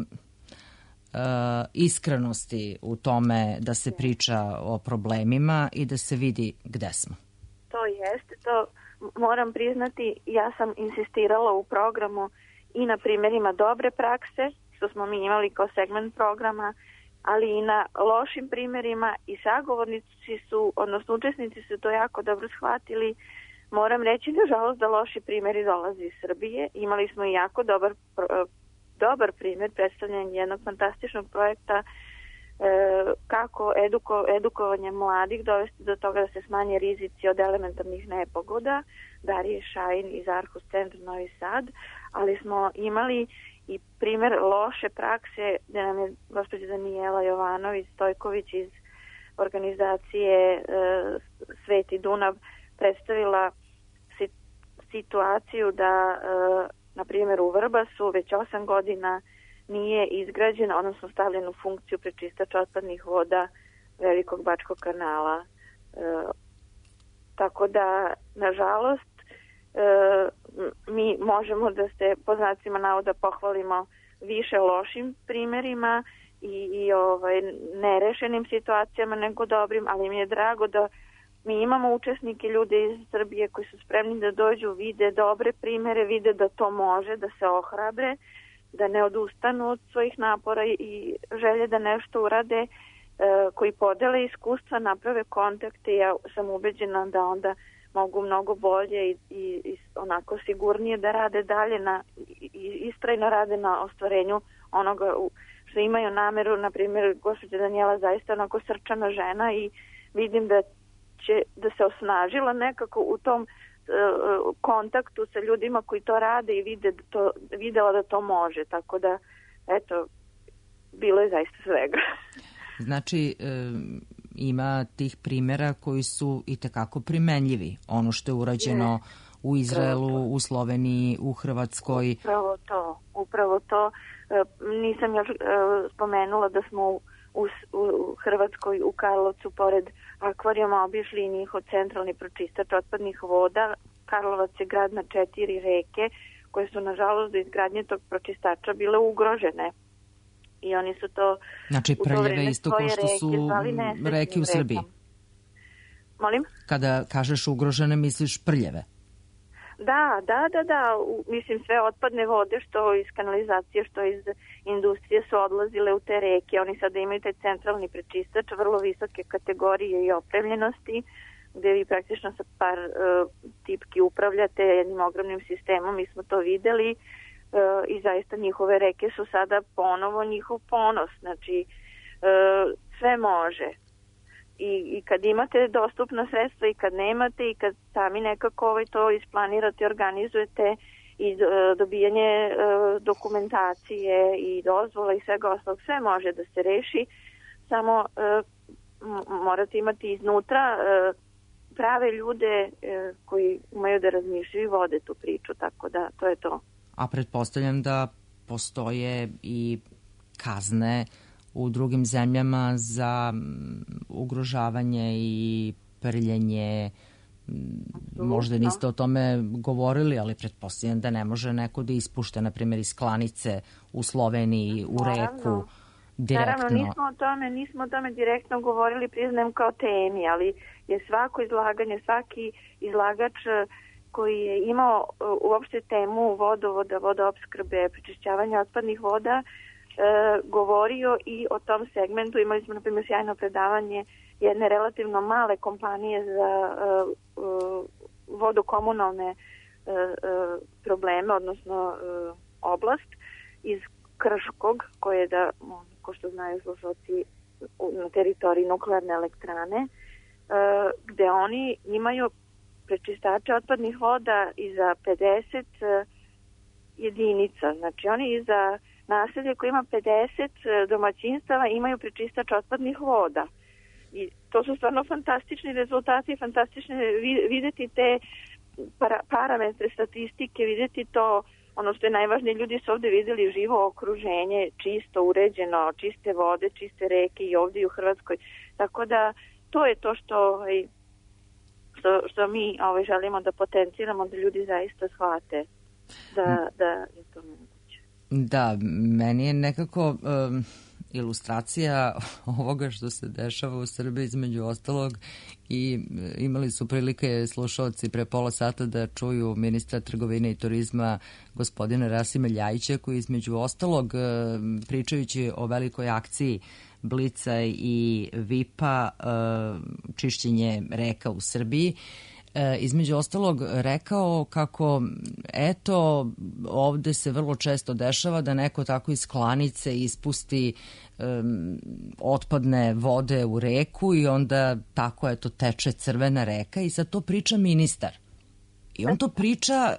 iskrenosti u tome da se priča o problemima i da se vidi gde smo? To jeste, to moram priznati, ja sam insistirala u programu i na primjerima dobre prakse, što smo mi imali kao segment programa, ali i na lošim primjerima i sagovornici su, odnosno učesnici su to jako dobro shvatili. Moram reći, nažalost, da loši primjeri dolaze iz Srbije. Imali smo i jako dobar primjer predstavljanja jednog fantastičnog projekta kako edukovanje mladih dovesti do toga da se smanje rizici od elementarnih nepogoda. Darije Šajin iz Arhus centra Novi Sad, ali smo imali i primjer loše prakse gdje nam je gospođa Danijela Jovanović-Stojković iz organizacije Sveti Dunav predstavila situaciju da, na primjer, u Vrbasu već 8 godina nije izgrađena, odnosno stavljena u funkciju prečistač otpadnih voda Velikog Bačkog kanala. Tako da, nažalost, mi možemo da se po znacima navoda pohvalimo više lošim primjerima i nerešenim situacijama nego dobrim, ali mi je drago da Mi imamo učesnike, ljude iz Srbije koji su spremni da dođu, vide dobre primere, vide da to može, da se ohrabre, da ne odustanu od svojih napora i želje da nešto urade, koji podele iskustva, naprave kontakte. Ja sam ubeđena da onda mogu mnogo bolje i onako sigurnije da rade dalje, istrajno rade na ostvarenju onoga što imaju nameru. Na primjer, gospođa Danijela zaista onako srčana žena i vidim da se osnažila nekako u tom kontaktu sa ljudima koji to rade i videla da to može. Tako da, eto, bilo je zaista svega. Znači, ima tih primjera koji su i tekako primenljivi. Ono što je urađeno u Izraelu, u Sloveniji, u Hrvatskoj. Upravo to. Nisam još spomenula da smo u Hrvatskoj, u Karlovcu, pored akvarijuma obišli i njihov centralni pročistač otpadnih voda. Karlovac je grad na 4 reke koje su, nažalost, do izgradnje tog pročistača bile ugrožene. I oni su to... Znači, Prljeve isto kao što su reke u Srbiji. Molim? Kada kažeš ugrožene, misliš Prljeve? Da. Mislim, sve otpadne vode, što iz kanalizacije, što iz industrije, su odlazile u te reke. Oni sada imaju taj centralni prečistač, vrlo visoke kategorije i opremljenosti, gde vi praktično sa par tipki upravljate jednim ogromnim sistemom. Mi smo to videli i zaista njihove reke su sada ponovo njihov ponos. Znači, sve može. I kad imate dostupna sredstva i kad nemate i kad sami nekako to isplanirate, organizujete i dobijanje dokumentacije i dozvola i svega ostalog, sve može da se reši, samo morate imati iznutra prave ljude koji umeju da razmišljaju i vode tu priču, tako da to je to. A pretpostavljam da postoje i kazne u drugim zemljama za ugrožavanje i prljenje. Možda niste o tome govorili, ali pretpostavljam da ne može neko da ispušta, na primjer, iz klanice u Sloveniji, u reku, direktno. Naravno, nismo o tome direktno govorili, priznajem, kao temi, ali je svako izlaganje, svaki izlagač koji je imao uopšte temu vodovoda, vodoopskrbe, prečišćavanja otpadnih voda, govorio i o tom segmentu. Imali smo, na primjer, sjajno predavanje jedne relativno male kompanije za vodokomunalne probleme, odnosno oblast iz Krškog, koje je, ko što znaju slušalci, na teritoriji nuklearne elektrane, gde oni imaju prečistače otpadnih voda i za 50 jedinica. Znači, oni i za naselje koje ima 50 domaćinstava imaju prečistač otpadnih voda. I to su stvarno fantastični rezultati, fantastični videti te parametre statistike, videti to, ono što je najvažnije, ljudi su ovde videli živo okruženje, čisto, uređeno, čiste vode, čiste reke i ovde i u Hrvatskoj. Tako da to je to što mi želimo da potenciramo, da ljudi zaista shvate da je to moguće. Da, meni je nekako ilustracija ovoga što se dešava u Srbiji, između ostalog, i imali su prilike slušalci pre pola sata da čuju ministra trgovine i turizma gospodina Rasima Ljajića, koji između ostalog, pričajući o velikoj akciji Blica i VIP-a, čišćenje reka u Srbiji, između ostalog rekao kako eto ovde se vrlo često dešava da neko tako iz klanice ispusti otpadne vode u reku i onda tako eto teče crvena reka i sad to priča ministar. I on to priča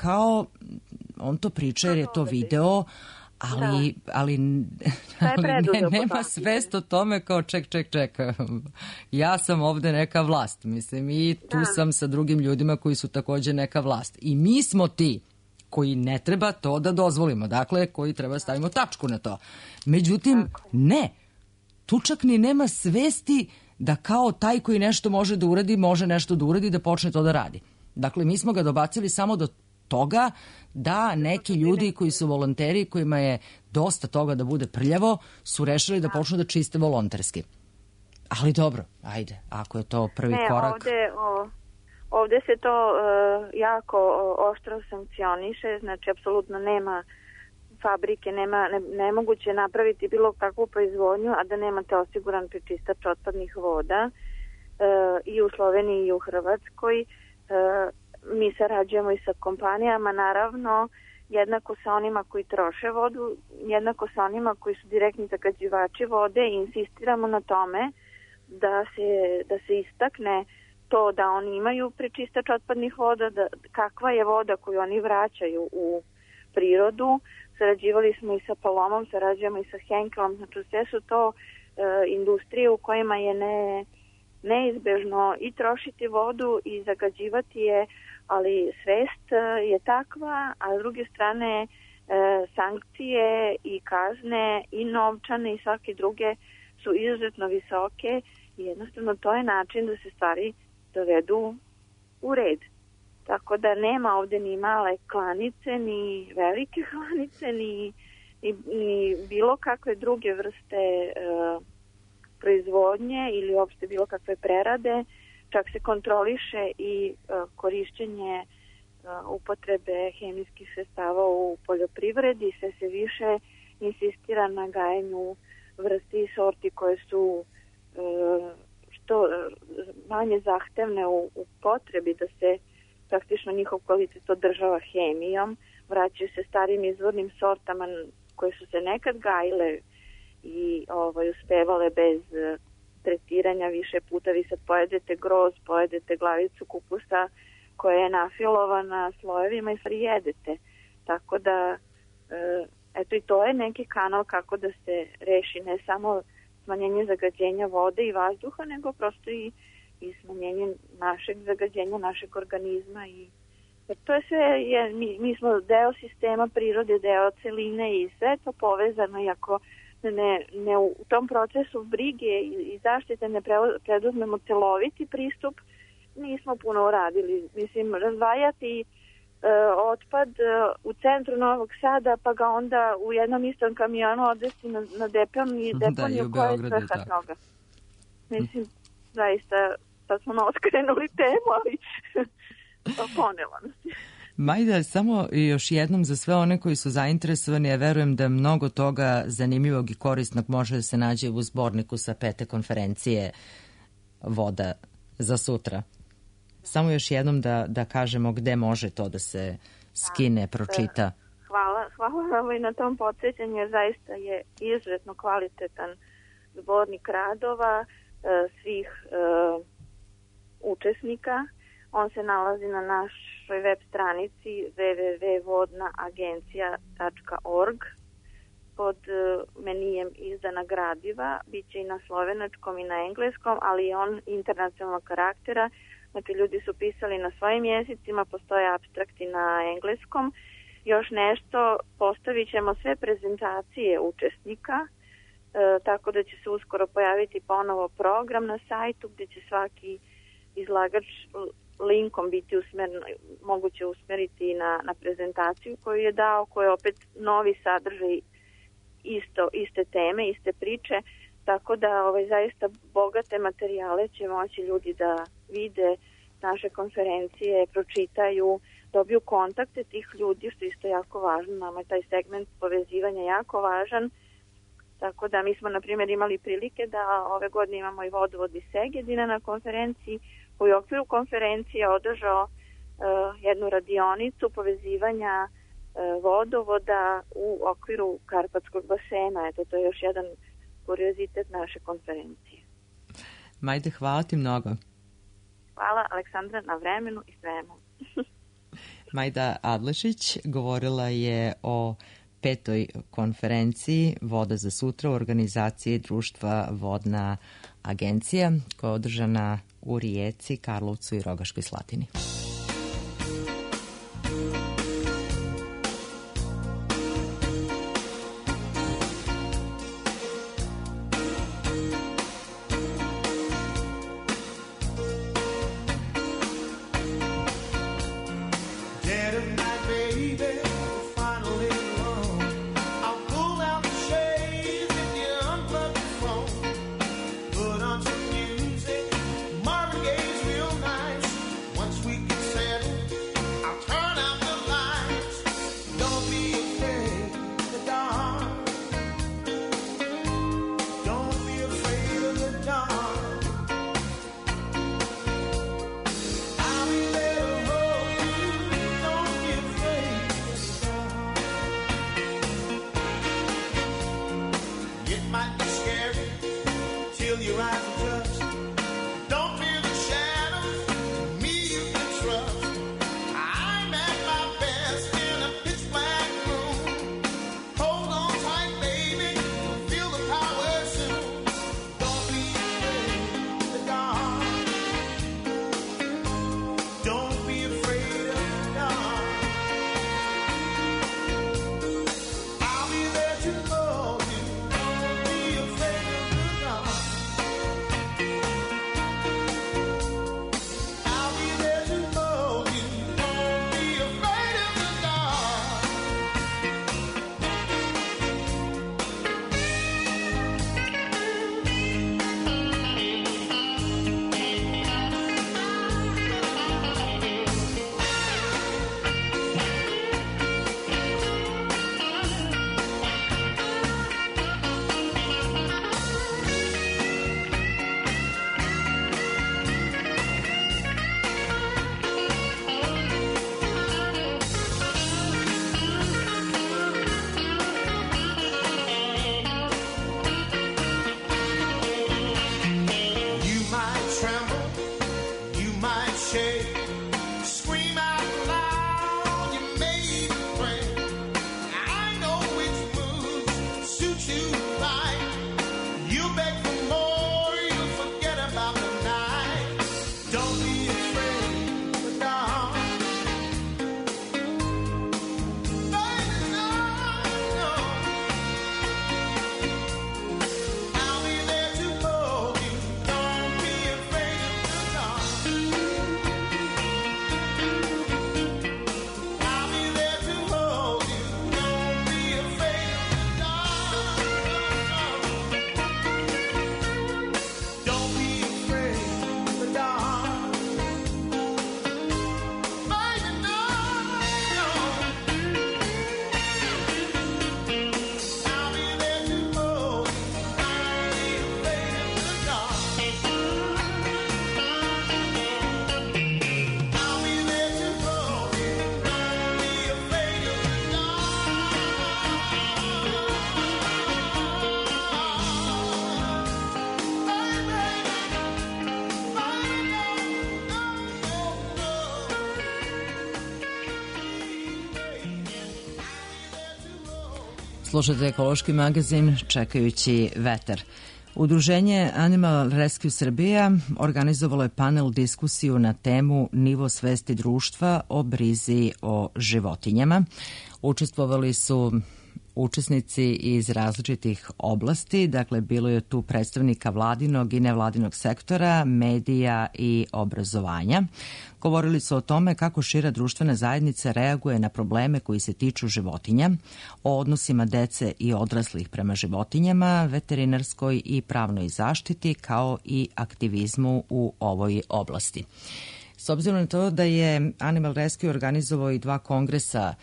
jer je to video, ali nema svest o tome kao ček. Ja sam ovde neka vlast, mislim, i tu sam sa drugim ljudima koji su takođe neka vlast. I mi smo ti koji ne treba to da dozvolimo, dakle, koji treba stavimo tačku na to. Međutim, ne, tu čak ni nema svesti da kao taj koji nešto može da uradi, može nešto da uradi, da počne to da radi. Dakle, mi smo ga dobacili samo do toga da neki ljudi koji su volonteri, kojima je dosta toga da bude prljavo, su rešili da počnu da čiste volonterski. Ali dobro, ajde, ako je to prvi korak... Ovde se to jako oštro sankcioniše, znači apsolutno nema fabrike, nemoguće napraviti bilo kakvu proizvodnju, a da nemate osiguran prečistač otpadnih voda i u Sloveniji i u Hrvatskoj. Mi sarađujemo i sa kompanijama, naravno, jednako sa onima koji troše vodu, jednako sa onima koji su direktni zagađivači vode i insistiramo na tome da se istakne to da oni imaju prečistač otpadnih voda, kakva je voda koju oni vraćaju u prirodu. Sarađivali smo i sa Palomom, sarađujemo i sa Henkelom, znači sve su to industrije u kojima je neizbežno i trošiti vodu i zagađivati je, ali svest je takva, a s druge strane sankcije i kazne i novčane i svake druge su izuzetno visoke i jednostavno to je način da se stvari dovedu u red. Tako da nema ovde ni male klanice, ni velike klanice, ni bilo kakve druge vrste proizvodnje ili uopšte bilo kakve prerade. Čak se kontroliše i korišćenje upotrebe hemijskih sredstava u poljoprivredi. Sve se više insistira na gajenju vrsti i sorti koje su što manje zahtevne u potrebi da se praktično njihov kvalitet održava hemijom. Vraćaju se starim izvornim sortama koje su se nekad gajile i uspevale bez tretiranja više puta. Vi sad pojedete groz, pojedete glavicu kupusa koja je nafilovana slojevima i stvari jedete. Tako da, eto i to je neki kanal kako da se reši ne samo smanjenje zagađenja vode i vazduha, nego prosto i smanjenje našeg zagađenja, našeg organizma. Jer to je sve, mi smo deo sistema prirode, deo celine i sve to povezano i ako ne u tom procesu brige i zaštite ne preduzmemo celoviti pristup, nismo puno uradili. Mislim, razdvajati otpad u centru Novog Sada, pa ga onda u jednom istom kamionu odvesti na deponiju koja je svrha toga. Mislim, zaista, sad smo oskrenuli temu, ali ponelo nas. Majda, samo još jednom za sve one koji su zainteresovani, ja verujem da mnogo toga zanimljivog i korisnog može da se nađe u zborniku sa 5. konferencije Voda za sutra. Samo još jednom da kažemo gde može to da se skine, pročita. Hvala vam i na tom podsjećanju, jer zaista je izuzetno kvalitetan zbornik radova svih učesnika. On se nalazi na našoj web stranici www.vodnaagencija.org pod menijem izdana gradiva. Biće i na slovenačkom i na engleskom, ali je on internacionalnog karaktera. Znači, ljudi su pisali na svojim jezicima, postoje apstrakti na engleskom. Još nešto, postavit ćemo sve prezentacije učesnika, tako da će se uskoro pojaviti ponovo program na sajtu gdje će svaki izlagač linkom biti moguće usmeriti na prezentaciju koju je dao, koja je opet novi sadržaj iste teme, iste priče, tako da zaista bogate materijale će moći ljudi da vide naše konferencije, pročitaju, dobiju kontakte tih ljudi, što je isto jako važno. Nama je taj segment povezivanja jako važan, tako da mi smo, na primjer, imali prilike da ove godine imamo i vodovod iz Segedina na konferenciji, koji u okviru konferencije održao jednu radionicu povezivanja vodovoda u okviru Karpatskog basena. Eto, to je još jedan kuriozitet naše konferencije. Majde, hvala ti mnogo. Hvala, Aleksandra, na vremenu i svemu. Majda Adlešić govorila je o 5. konferenciji Voda za sutra u organizaciji društva Vodna agencija, koja je održana u Rijeci, Karlovcu i Rogaškoj Slatini. Put on some It might be scary till your eyes adjust. Don't fear the shadows, me you can trust. I'm at my best in a pitch black room. Hold on tight, baby, you'll feel the power soon. Don't be afraid of the dark. Don't be afraid of the dark. I'll be there to love you. Don't be afraid of the dark. I'll be there to love you. Don't be afraid of the dark. You might tremble, you might shake, scream out loud, you may even pray. I know which moves suit you right. You beg for more, you forget about the night. Don't be afraid of the dark. Baby, no, no. I'll be there to hold you. Don't be afraid of the dark. I'll be there to hold you. Don't be afraid of the dark. Don't be afraid of the dark. Baby, no, no. I'll be there to hold you. Don't be afraid of the dark. I'll be there to hold you. Don't be afraid of the Slušate ekološki magazin Čekajući vetar. Udruženje Animal Rescue Srbija organizovalo je panel diskusiju na temu nivo svesti društva o brizi o životinjama. Učestvovali su učesnici iz različitih oblasti, dakle bilo je tu predstavnika vladinog i nevladinog sektora, medija i obrazovanja. Govorili su o tome kako šira društvena zajednica reaguje na probleme koji se tiču životinja, o odnosima dece i odraslih prema životinjama, veterinarskoj i pravnoj zaštiti, kao i aktivizmu u ovoj oblasti. S obzirom na to da je Animal Rescue organizovao i 2 kongresa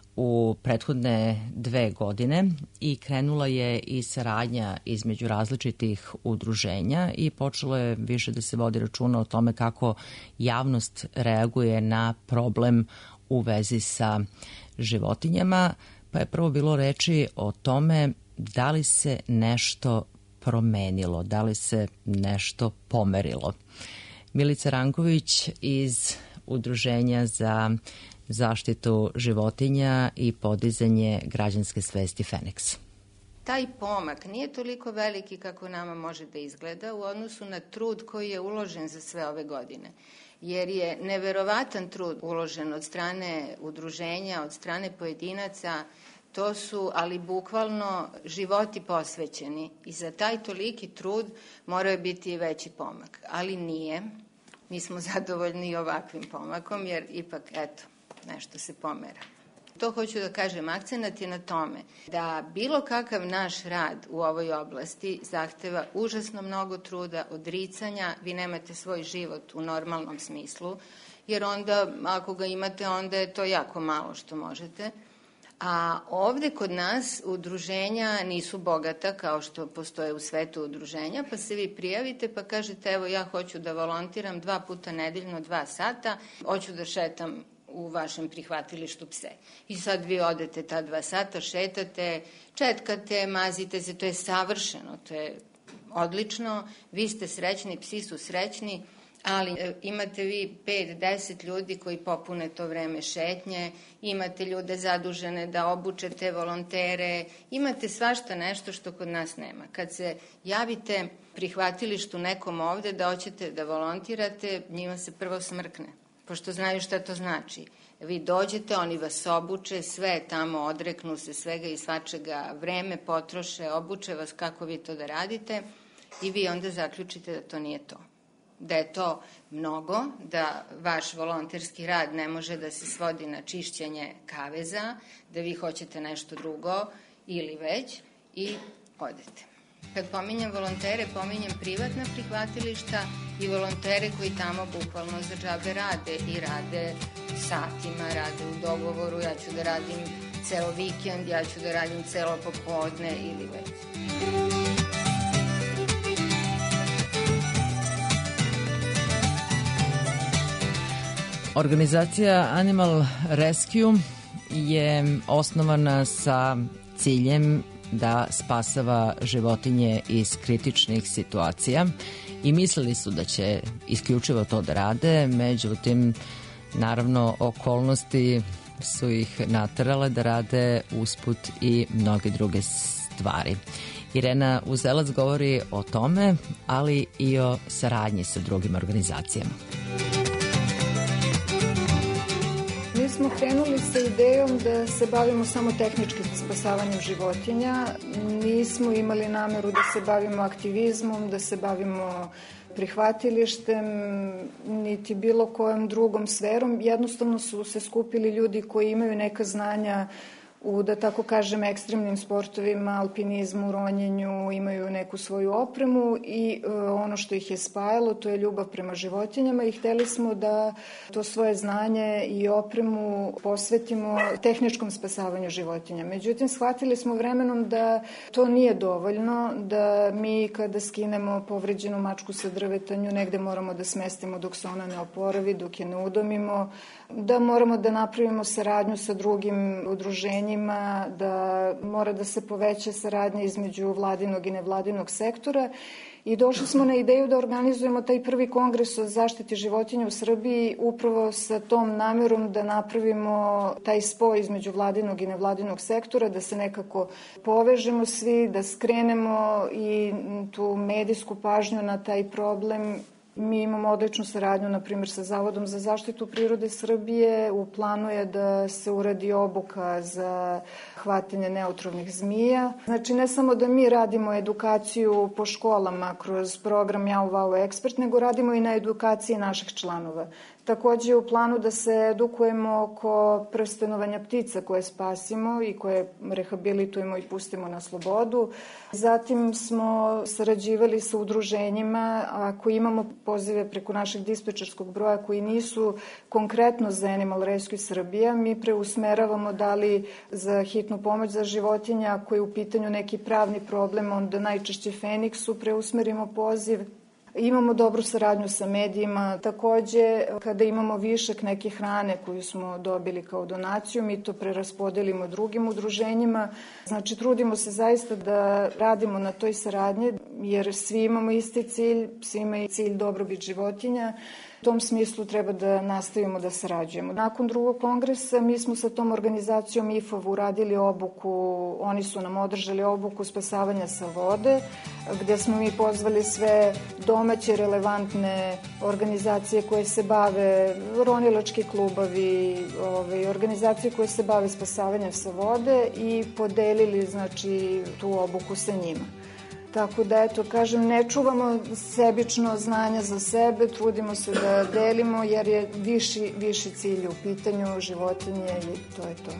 u prethodne 2 godine i krenula je i saradnja između različitih udruženja i počelo je više da se vodi računa o tome kako javnost reaguje na problem u vezi sa životinjama, pa je prvo bilo reči o tome da li se nešto promenilo, da li se nešto pomerilo. Milica Ranković iz Udruženja za zaštitu životinja i podizanje građanske svesti Feniks. Taj pomak nije toliko veliki kako nama može da izgleda u odnosu na trud koji je uložen za sve ove godine. Jer je neverovatan trud uložen od strane udruženja, od strane pojedinaca. To su, ali bukvalno, životi posvećeni i za taj toliki trud morao biti i veći pomak. Ali nije. Mi smo zadovoljni i ovakvim pomakom jer ipak, eto, nešto se pomera. To hoću da kažem, akcenat je na tome da bilo kakav naš rad u ovoj oblasti zahteva užasno mnogo truda, odricanja, vi nemate svoj život u normalnom smislu, jer onda, ako ga imate, onda je to jako malo što možete. A ovde kod nas udruženja nisu bogata kao što postoje u svetu udruženja, pa se vi prijavite pa kažete evo ja hoću da volontiram 2 puta nedeljno 2 sata, hoću da šetam u vašem prihvatilištu pse. I sad vi odete ta 2 sata, šetate, četkate, mazite se, to je savršeno, to je odlično, vi ste srećni, psi su srećni, ali imate vi 5-10 ljudi koji popune to vreme šetnje, imate ljude zadužene da obučete volontere, imate svašta nešto što kod nas nema. Kad se javite prihvatilištu nekom ovde da hoćete da volontirate, njima se prvo smrkne, pošto znaju šta to znači. Vi dođete, oni vas obuče, sve tamo, odreknu se svega i svačega, vreme potroše, obuče vas kako vi to da radite i vi onda zaključite da to nije to. Da je to mnogo, da vaš volonterski rad ne može da se svodi na čišćenje kaveza, da vi hoćete nešto drugo ili već i odete. Kad pominjem volontere, pominjem privatna prihvatilišta i volontere koji tamo bukvalno za džabe rade i rade satima, rade u dogovoru, ja ću da radim ceo vikend, ja ću da radim celo popodne ili već. Organizacija Animal Rescue je osnovana sa ciljem da spasava životinje iz kritičnih situacija i mislili su da će isključivo to da rade, međutim, naravno, okolnosti su ih naterale da rade usput i mnoge druge stvari. Irena Uzelac govori o tome, ali i o saradnji sa drugim organizacijama. Mi smo krenuli sa idejom da se bavimo samo tehničkim spasavanjem životinja. Nismo imali nameru da se bavimo aktivizmom, da se bavimo prihvatilištem, niti bilo kojom drugom sferom. Jednostavno su se skupili ljudi koji imaju neka znanja u, da tako kažem, ekstremnim sportovima, alpinizmu, ronjenju, imaju neku svoju opremu i ono što ih je spajalo, to je ljubav prema životinjama i hteli smo da to svoje znanje i opremu posvetimo tehničkom spasavanju životinja. Međutim, shvatili smo vremenom da to nije dovoljno, da mi kada skinemo povređenu mačku sa drveta, nju negde moramo da smestimo dok se ona ne oporavi, dok je ne udomimo, da moramo da napravimo saradnju sa drugim udruženjima, da mora da se poveća saradnja između vladinog i nevladinog sektora i došli smo na ideju da organizujemo taj prvi kongres o zaštiti životinja u Srbiji upravo sa tom namerom da napravimo taj spoj između vladinog i nevladinog sektora, da se nekako povežemo svi, da skrenemo i tu medijsku pažnju na taj problem. Mi imamo odličnu saradnju, na primjer, sa Zavodom za zaštitu prirode Srbije. U planu je da se uradi obuka za hvatanje neotrovnih zmija. Znači, ne samo da mi radimo edukaciju po školama kroz program Jau Vau Ekspert, nego radimo i na edukaciji naših članova. Takođe je u planu da se edukujemo oko prstenovanja ptica koje spasimo i koje rehabilitujemo i pustimo na slobodu. Zatim smo sarađivali sa udruženjima, ako imamo pozive preko našeg dispečerskog broja koji nisu konkretno za Animal Rescue Srbija, mi preusmeravamo da li za hitnu pomoć za životinja, ako je u pitanju neki pravni problem, onda najčešće Feniksu preusmerimo poziv. Imamo dobru saradnju sa medijima. Takođe, kada imamo višak neke hrane koju smo dobili kao donaciju, mi to preraspodelimo drugim udruženjima. Znači, trudimo se zaista da radimo na toj saradnji, jer svi imamo isti cilj, svi imaju cilj dobrobit životinja. U tom smislu treba da nastavimo da sarađujemo. Nakon drugog kongresa mi smo sa tom organizacijom IFAV uradili obuku, oni su nam održali obuku spasavanja sa vode, gde smo mi pozvali sve domaće relevantne organizacije koje se bave, ronilački klubovi, organizacije koje se bave spasavanjem sa vode i podelili, znači, tu obuku sa njima. Tako da, eto, kažem, ne čuvamo sebično znanja za sebe, trudimo se da delimo, jer je viši cilj u pitanju životinje i to je to.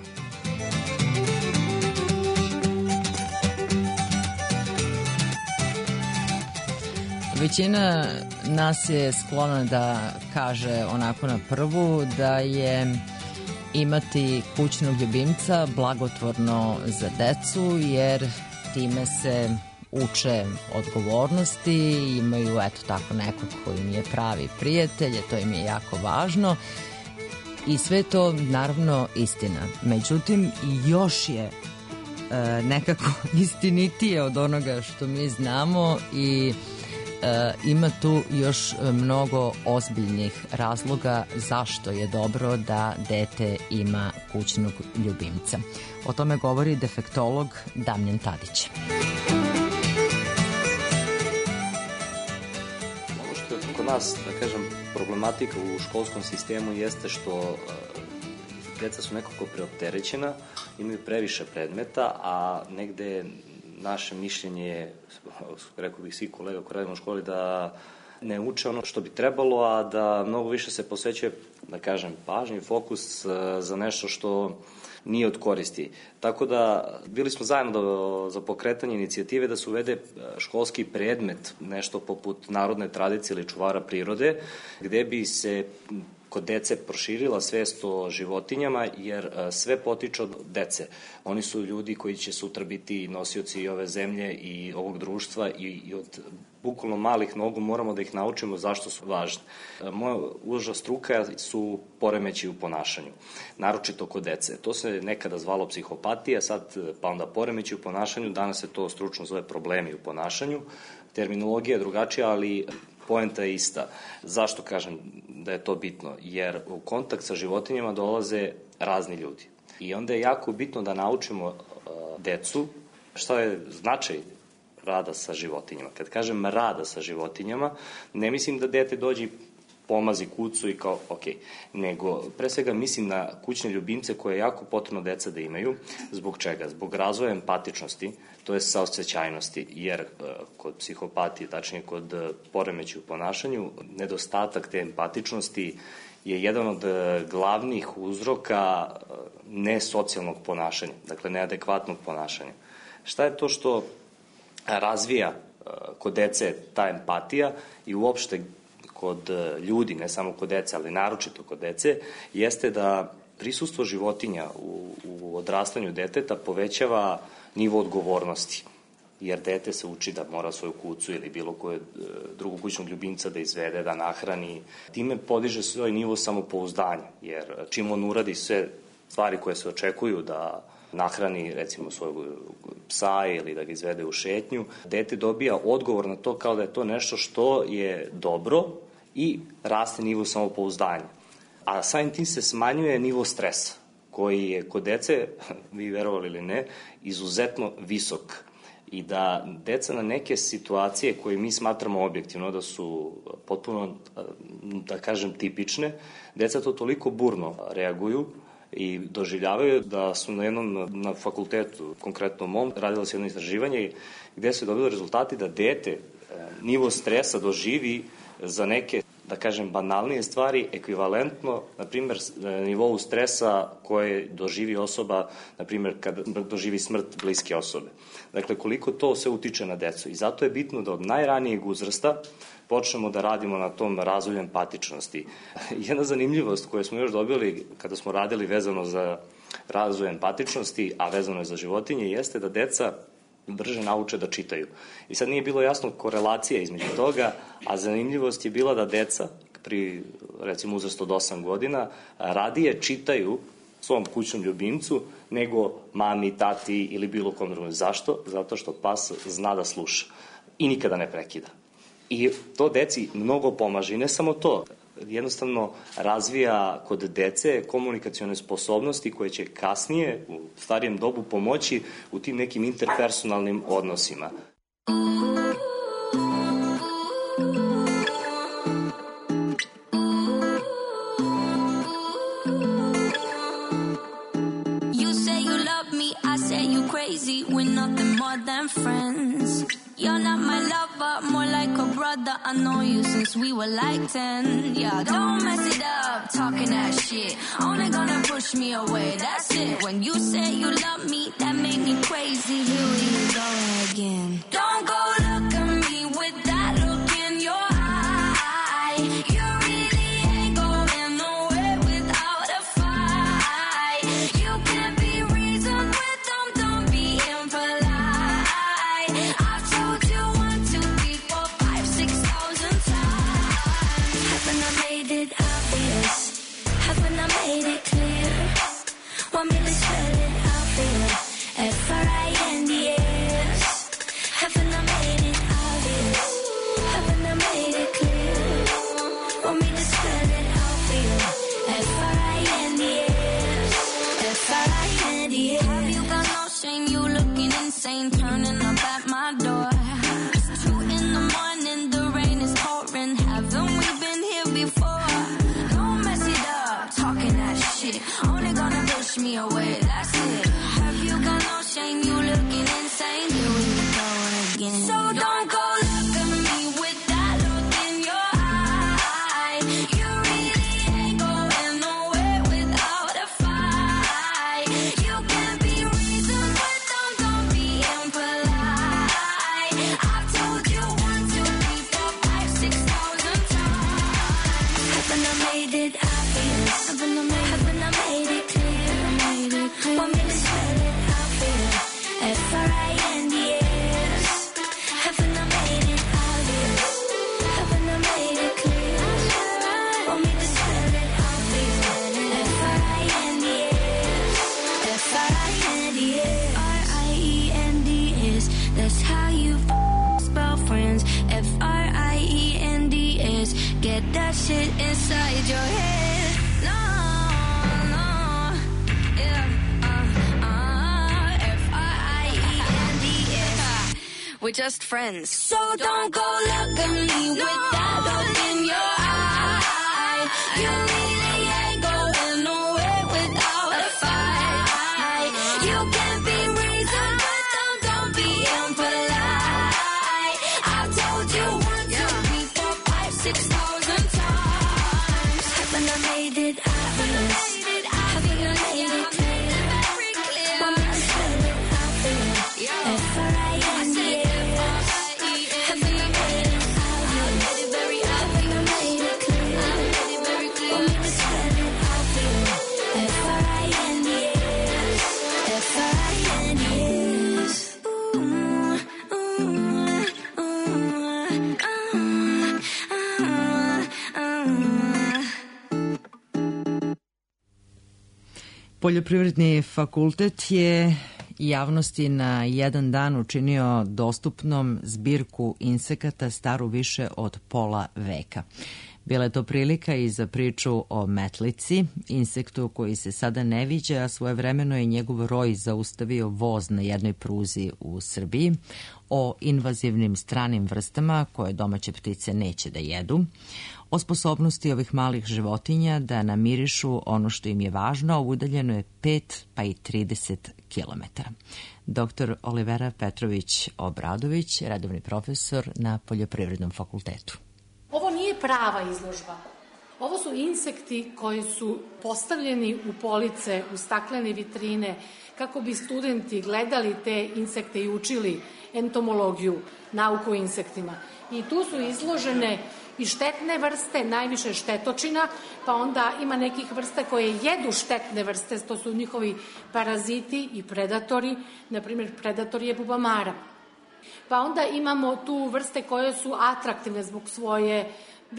Većina nas je sklona da kaže onako na prvu da je imati kućnog ljubimca blagotvorno za decu, jer time se uče odgovornosti, imaju eto tako nekog koji im je pravi prijatelj, to im je jako važno. I sve to naravno istina. Međutim, još je nekako istinitije od onoga što mi znamo i ima tu još mnogo ozbiljnih razloga zašto je dobro da dete ima kućnog ljubimca. O tome govori defektolog Damljan Tadić. Ono što je kod nas, da kažem, problematika u školskom sistemu jeste što deca su nekako preopterećena, imaju previše predmeta, a negde naše mišljenje je, rekao bih svi kolega koji radimo u školi, da ne uče ono što bi trebalo, a da mnogo više se posvećuje, da kažem, pažnji, fokus za nešto što nije od koristi. Tako da bili smo zajedno za pokretanje inicijative da se uvede školski predmet, nešto poput narodne tradicije ili čuvara prirode, gde bi se kod dece proširila svest o životinjama, jer sve potiče od dece. Oni su ljudi koji će sutra biti nosioci i ove zemlje i ovog društva i od bukvalno malih nogu moramo da ih naučimo zašto su važni. Moja uža struka su poremeći u ponašanju, naročito kod dece. To se nekada zvalo psihopatija, sad pa onda poremeći u ponašanju, danas se to stručno zove problemi u ponašanju. Terminologija je drugačija, ali poenta je ista. Zašto kažem da je to bitno? Jer u kontakt sa životinjama dolaze razni ljudi. I onda je jako bitno da naučimo decu šta je značaj rada sa životinjama. Kad kažem rada sa životinjama, ne mislim da dete dođe i pomazi kucu i kao, ok, nego pre svega mislim na kućne ljubimce koje je jako potrebno deca da imaju. Zbog čega? Zbog razvoja empatičnosti, to je saosećajnosti, jer kod psihopatije, tačnije kod poremeća u ponašanju, nedostatak te empatičnosti je jedan od glavnih uzroka nesocijalnog ponašanja, dakle neadekvatnog ponašanja. Šta je to što razvija kod dece ta empatija i uopšte kod ljudi, ne samo kod dece, ali naročito kod dece, jeste da prisustvo životinja u odrastanju deteta povećava nivo odgovornosti, jer dete se uči da mora svoju kucu ili bilo koje drugog kućnog ljubimca da izvede, da nahrani. Time podiže svoj nivo samopouzdanja, jer čim on uradi sve stvari koje se očekuju da nahrani recimo svojeg psa ili da ga izvede u šetnju, dete dobija odgovor na to kao da je to nešto što je dobro i raste nivo samopouzdanja. A samim tim se smanjuje nivo stresa, koji je kod dece, vi verovali ili ne, izuzetno visok. I da deca na neke situacije koje mi smatramo objektivno da su potpuno, da kažem, tipične, deca to toliko burno reaguju i doživljavaju da su na fakultetu, konkretno mom, radilo se jedno istraživanje gde se dobilo rezultati da dete nivo stresa doživi za neke, da kažem, banalnije stvari ekvivalentno, na primjer, nivou stresa koje doživi osoba, na primjer, kada doživi smrt bliske osobe. Dakle, koliko to se utiče na decu. I zato je bitno da od najranijeg uzrasta počnemo da radimo na tom razvoju empatičnosti. Jedna zanimljivost koju smo još dobili kada smo radili vezano za razvoj empatičnosti, a vezano je za životinje, jeste da deca brže nauče da čitaju. I sad nije bilo jasno korelacija između toga, a zanimljivost je bila da deca pri, recimo, uzrastu od 8 godina radije čitaju svom kućnom ljubimcu nego mami, tati ili bilo kom drugom. Zašto? Zato što pas zna da sluša i nikada ne prekida. I to deci mnogo pomaže. I ne samo to, jednostavno razvija kod dece komunikacione sposobnosti koje će kasnije u starijem dobu pomoći u tim nekim interpersonalnim odnosima. You say you love me, I say you crazy, we're nothing more than friends. You're not my lover, more like a brother. I know you since we were like 10. Yeah, don't mess it up, talking that shit. Only gonna push me away, that's it. When you say you love me, that made me crazy. Here we go again. Don't go look at me with that look in your eye. You really ain't going nowhere without a fight. You can't be reasoned with them, don't be impolite. Haven't I made again. So don't go look at me with that look in your eye. You really ain't going nowhere without a fight. You can be reasoned, but don't be impolite. I've told you 1, 2, 3, 4, 5, 6,000 times. Haven't I made it obvious? Haven't I made it clear? Want me to spell it out for you? F-R-I-N-D-S. Haven't I made it obvious? Haven't I made it clear? Want me to spell it out for you? F-R-I-N-D-S. F-R-I-N-D-S. R-I-E-N-D-S. That's how you spell friends. F-R-I-E-N-D-S. Get that shit inside your head. No, no, yeah. F-R-I-E-N-D-S. We're just friends. So don't go look at me with that look in your eye. You really ain't going nowhere without a fight. You can be reasoned, but don't be impolite. I've told you 1, 2, 3, 4, 5, 6,000 times. Haven't I made it obvious? Haven't I made it clear? Want me to spell it out for you? F-R-I-N-D-S. Haven't I made it obvious? Haven't I made it clear? Want me to spell it out for you? F-R-I-N-D-S. F-R-I-N-D-S. Poljoprivredni fakultet je javnosti na jedan dan učinio dostupnom zbirku insekata staru više od pola veka. Bila je to prilika i za priču o metlici, insektu koji se sada ne viđa, a svojevremeno je njegov roj zaustavio voz na jednoj pruzi u Srbiji, o invazivnim stranim vrstama koje domaće ptice neće da jedu, o sposobnosti ovih malih životinja da namirišu ono što im je važno, a udaljeno je 5 pa i 30 kilometara. Dr. Olivera Petrović-Obradović, redovni profesor na Poljoprivrednom fakultetu. Ovo nije prava izložba. Ovo su insekti koji su postavljeni u police, u staklene vitrine, kako bi studenti gledali te insekte i učili entomologiju, nauku o insektima. I tu su izložene i štetne vrste, najviše štetočina, pa onda ima nekih vrsta koje jedu štetne vrste, to su njihovi paraziti i predatori, na primjer predator je bubamara. Pa onda imamo tu vrste koje su atraktivne zbog svoje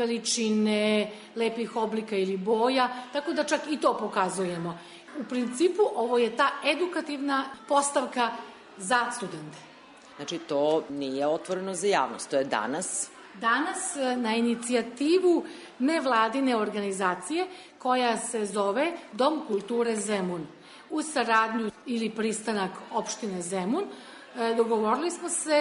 veličine, lepih oblika ili boja, tako da čak i to pokazujemo. U principu ovo je ta edukativna postavka za studente. Znači to nije otvoreno za javnost, to je danas? Danas na inicijativu nevladine organizacije koja se zove Dom kulture Zemun. U saradnju ili pristanak opštine Zemun dogovorili smo se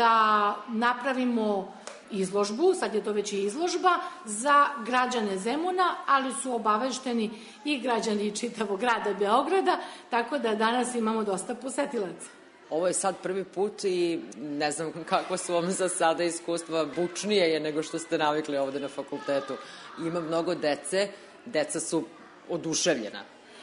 da napravimo izložbu, sad je to već i izložba, za građane Zemuna, ali su obavešteni i građani čitavog grada Beograda, tako da danas imamo dosta posetilaca. Ovo je sad prvi put i ne znam kako su vam za sada iskustva, bučnije je nego što ste navikli ovde na fakultetu. Ima mnogo dece, deca su oduševljena.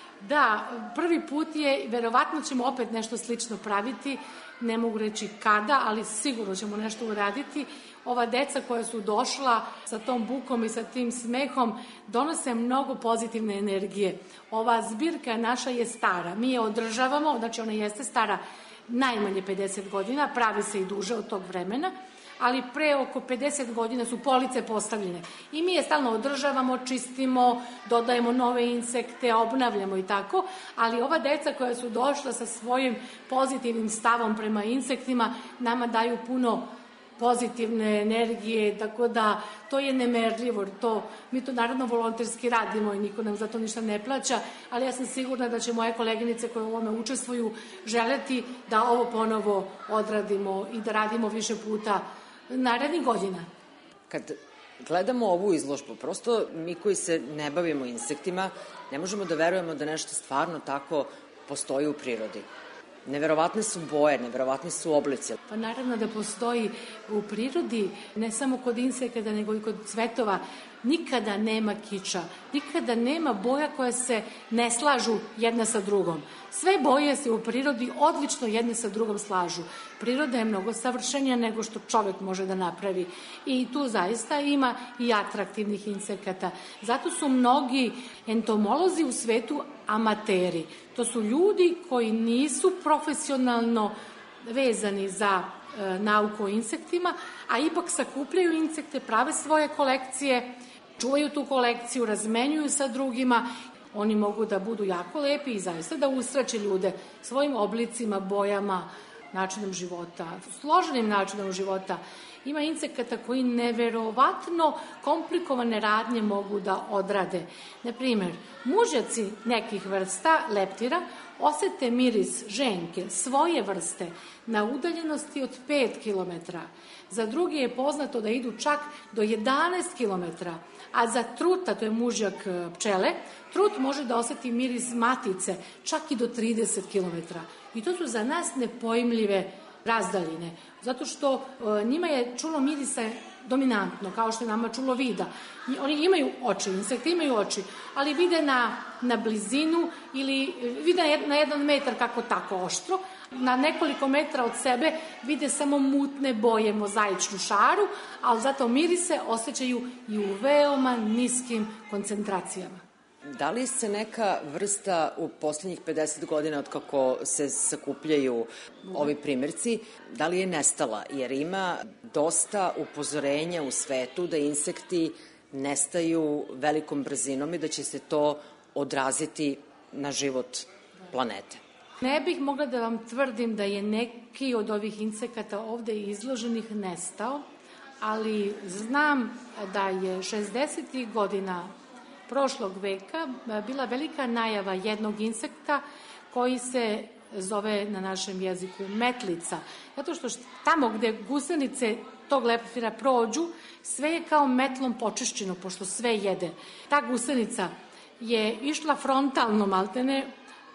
Da, prvi put je, verovatno ćemo opet nešto slično praviti, ne mogu reći kada, ali sigurno ćemo nešto uraditi. Ova deca koja su došla sa tom bukom i sa tim smehom donose mnogo pozitivne energije. Ova zbirka naša je stara, mi je održavamo, znači ona jeste stara najmanje 50 godina, pravi se i duže od tog vremena, ali pre oko 50 godina su police postavljene. I mi je stalno održavamo, čistimo, dodajemo nove insekte, obnavljamo i tako, ali ova deca koja su došla sa svojim pozitivnim stavom prema insektima nama daju puno pozitivne energije, tako da to je nemerljivo. Mi to naravno volonterski radimo i niko nam za to ništa ne plaća, ali ja sam sigurna da će moje koleginice koje u ovome učestvuju želeti da ovo ponovo odradimo i da radimo više puta narednih godina. Kad gledamo ovu izložbu, prosto mi koji se ne bavimo insektima, ne možemo da verujemo da nešto stvarno tako postoji u prirodi. Neverovatne su boje, neverovatni su oblici. Pa naravno da postoji u prirodi, ne samo kod insekata, nego i kod cvetova, nikada nema kiča, nikada nema boja koje se ne slažu jedna sa drugom. Sve boje se u prirodi odlično jedne sa drugom slažu. Priroda je mnogo savršenija nego što čovek može da napravi. I tu zaista ima i atraktivnih insekata. Zato su mnogi entomolozi u svetu amateri. To su ljudi koji nisu profesionalno vezani za nauku o insektima, a ipak sakupljaju insekte, prave svoje kolekcije, čuvaju tu kolekciju, razmenjuju sa drugima. Oni mogu da budu jako lepi i zaista da usreće ljude svojim oblicima, bojama, načinom života, složenim načinom života. Ima insekata koji neverovatno komplikovane radnje mogu da odrade. Naprimer, mužjaci nekih vrsta leptira osete miris ženke svoje vrste na udaljenosti od 5 km. Za druge je poznato da idu čak do 11 km. A za truta, to je mužjak pčele, trut može da oseti miris matice čak i do 30 km. I to su za nas nepojmljive razdaljine, zato što njima je čulo mirisa dominantno, kao što je nama čulo vida. Oni imaju oči, insekti imaju oči, ali vide na blizinu ili vide na 1 metar kako tako oštro, na nekoliko metra od sebe vide samo mutne boje, mozaičnu šaru, ali zato mirise osjećaju i u veoma niskim koncentracijama. Da li se neka vrsta u poslednjih 50 godina od kako se sakupljaju ovi primjerci, da li je nestala? Jer ima dosta upozorenja u svetu da insekti nestaju velikom brzinom i da će se to odraziti na život planete. Ne bih mogla da vam tvrdim da je neki od ovih insekata ovde izloženih nestao, ali znam da je 60. godina prošlog veka bila velika najava jednog insekta koji se zove na našem jeziku metlica. Zato što tamo gde gusenice tog leptira prođu, sve je kao metlom počišćeno, pošto sve jede. Ta gusenica je išla frontalno maltene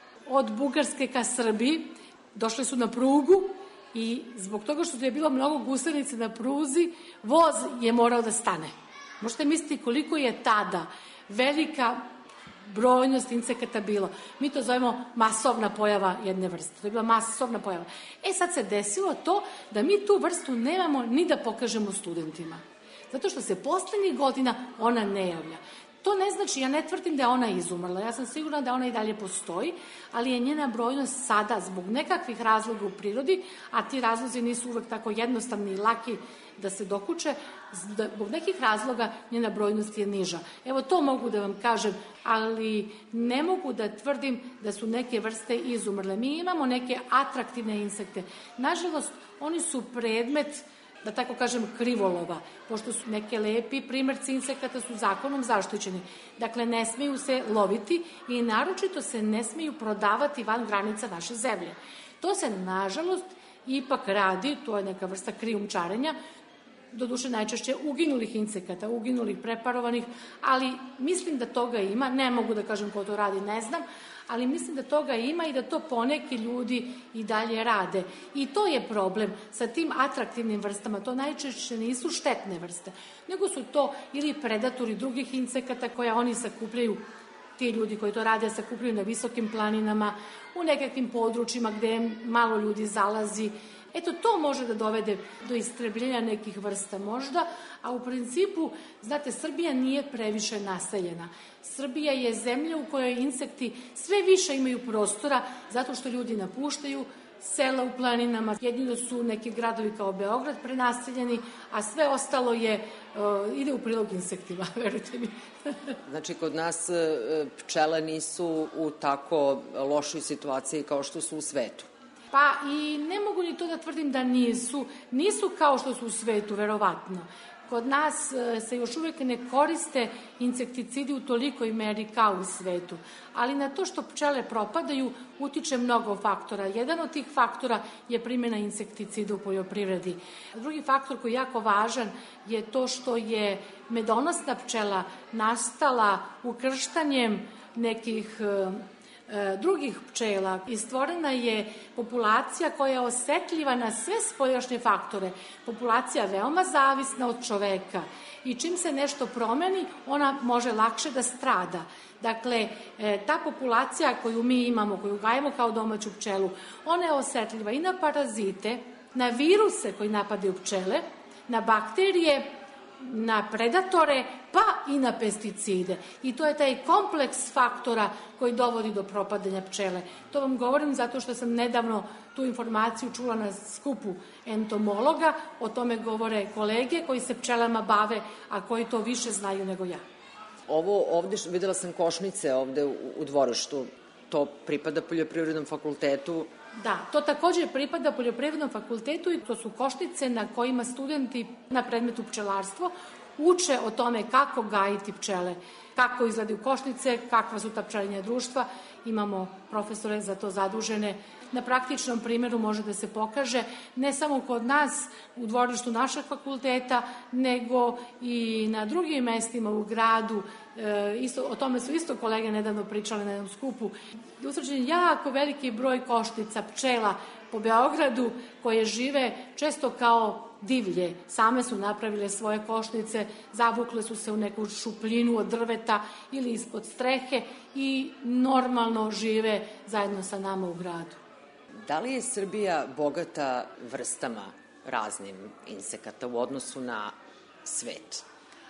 od Bugarske ka Srbiji, došle su na prugu i zbog toga što je bilo mnogo gusenice na pruzi, voz je morao da stane. Možete misliti koliko je tada velika brojnost insekata bilo. Mi to zovemo masovna pojava jedne vrste. To je bila masovna pojava. Sad se desilo to da mi tu vrstu nemamo ni da pokažemo studentima. Zato što se poslednjih godina ona ne javlja. To ne znači, ja ne tvrdim da je ona izumrla, ja sam sigurna da ona i dalje postoji, ali je njena brojnost sada zbog nekakvih razloga u prirodi, a ti razlozi nisu uvek tako jednostavni i laki da se dokuče, zbog nekih razloga njena brojnost je niža. Evo to mogu da vam kažem, ali ne mogu da tvrdim da su neke vrste izumrle. Mi imamo neke atraktivne insekte. Nažalost, oni su predmet, da tako kažem, krivolova, pošto su neke lepi primjerci insekata su zakonom zaštićeni. Dakle, ne smeju se loviti i naročito se ne smeju prodavati van granica naše zemlje. To se, nažalost, ipak radi, to je neka vrsta krijumčarenja, doduše najčešće uginulih insekata, uginulih, preparovanih, ali mislim da toga ima, ne mogu da kažem ko to radi, ne znam, ali mislim da toga ima i da to poneki ljudi i dalje rade. I to je problem sa tim atraktivnim vrstama. To najčešće nisu štetne vrste, nego su to ili predatori drugih insekata koje oni sakupljaju, ti ljudi koji to rade sakupljaju na visokim planinama, u nekakvim područjima gde malo ljudi zalazi. Eto, to može da dovede do istrebljenja nekih vrsta možda, a u principu, znate, Srbija nije previše naseljena. Srbija je zemlja u kojoj insekti sve više imaju prostora zato što ljudi napuštaju sela u planinama. Jedino su neki gradovi kao Beograd prenaseljeni, a sve ostalo ide u prilog insektima, verujte mi. Znači, kod nas pčele nisu u tako lošoj situaciji kao što su u svetu. Pa i ne mogu ni to da tvrdim da nisu. Nisu kao što su u svetu, verovatno. Kod nas se još uvek ne koriste insekticidi u tolikoj meri kao u svetu. Ali na to što pčele propadaju utiče mnogo faktora. Jedan od tih faktora je primjena insekticida u poljoprivredi. Drugi faktor koji je jako važan je to što je medonosna pčela nastala ukrštanjem nekih drugih pčela i stvorena je populacija koja je osetljiva na sve spoljašnje faktore. Populacija veoma zavisna od čoveka i čim se nešto promeni, ona može lakše da strada. Dakle, ta populacija koju mi imamo, koju gajemo kao domaću pčelu, ona je osetljiva i na parazite, na viruse koji napadaju pčele, na bakterije, na predatore, pa i na pesticide. I to je taj kompleks faktora koji dovodi do propadanja pčele. To vam govorim zato što sam nedavno tu informaciju čula na skupu entomologa, o tome govore kolege koji se pčelama bave, a koji to više znaju nego ja. Ovo ovde, videla sam košnice ovde u dvorištu, to pripada Poljoprivrednom fakultetu. Da, to takođe pripada Poljoprivrednom fakultetu i to su košnice na kojima studenti na predmetu pčelarstvo uče o tome kako gajiti pčele, kako izgledaju košnice, kakva su ta pčelinja društva. Imamo profesore za to zadužene. Na praktičnom primjeru može da se pokaže ne samo kod nas u dvorištu našeg fakulteta, nego i na drugim mestima u gradu. O tome su isto kolege nedavno pričale na jednom skupu. Utvrđen jako veliki broj košnica pčela po Beogradu koje žive često kao divlje. Same su napravile svoje košnice, zavukle su se u neku šupljinu od drveta ili ispod strehe i normalno žive zajedno sa nama u gradu. Da li je Srbija bogata vrstama raznim insekata u odnosu na svet?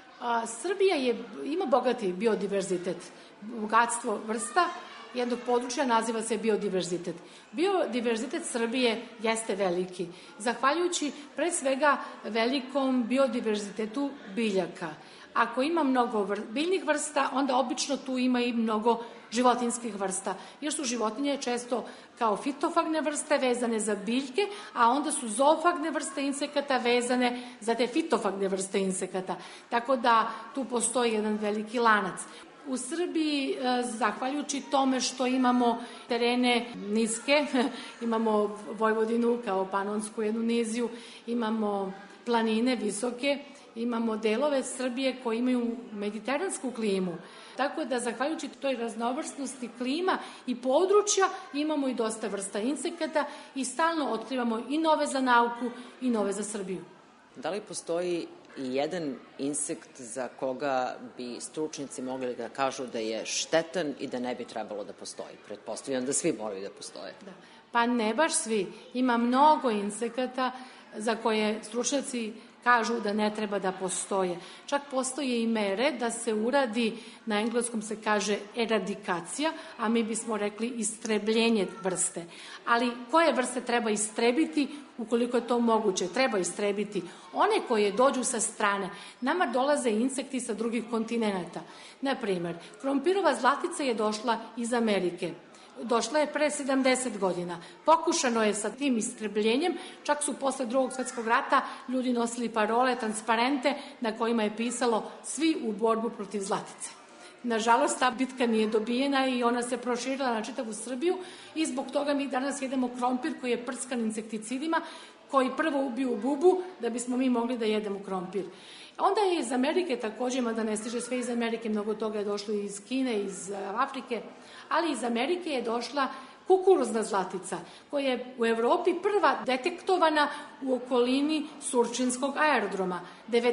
Srbija ima bogati biodiverzitet, bogatstvo vrsta jednog područja naziva se biodiverzitet. Biodiverzitet Srbije jeste veliki, zahvaljujući pre svega velikom biodiverzitetu biljaka. Ako ima mnogo biljnih vrsta, onda obično tu ima i mnogo životinskih vrsta, jer su životinje često kao fitofagne vrste vezane za biljke, a onda su zoofagne vrste insekata vezane za te fitofagne vrste insekata. Tako da tu postoji jedan veliki lanac. U Srbiji, zahvaljujući tome što imamo terene niske, imamo Vojvodinu kao panonsku jednu niziju, imamo planine visoke, imamo delove Srbije koji imaju mediteransku klimu. Tako da, zahvaljujući toj raznovrsnosti klima i područja, imamo i dosta vrsta insekata i stalno otkrivamo i nove za nauku i nove za Srbiju. Da li postoji i jedan insekt za koga bi stručnici mogli da kažu da je štetan i da ne bi trebalo da postoji? Pretpostavljam da svi moraju da postoje. Da. Pa ne baš svi. Ima mnogo insekata za koje stručnjaci kažu da ne treba da postoje. Čak postoje i mere da se uradi, na engleskom se kaže eradikacija, a mi bismo rekli istrebljenje vrste. Ali koje vrste treba istrebiti ukoliko je to moguće? Treba istrebiti one koje dođu sa strane. Nama dolaze insekti sa drugih kontinenta. Naprimer, krompirova zlatica je došla iz Amerike. Došla je pre 70 godina. Pokušano je sa tim istrebljenjem, čak su posle Drugog svetskog rata ljudi nosili parole, transparente na kojima je pisalo svi u borbu protiv zlatice. Nažalost, ta bitka nije dobijena i ona se proširila na čitavu Srbiju i zbog toga mi danas jedemo krompir koji je prskan insekticidima, koji prvo ubiju bubu da bismo mi mogli da jedemo krompir. Onda je iz Amerike takođe, mada ne stiže sve iz Amerike, mnogo toga je došlo iz Kine, iz Afrike, ali iz Amerike je došla kukuruzna zlatica, koja je u Evropi prva detektovana u okolini Surčinskog aerodroma,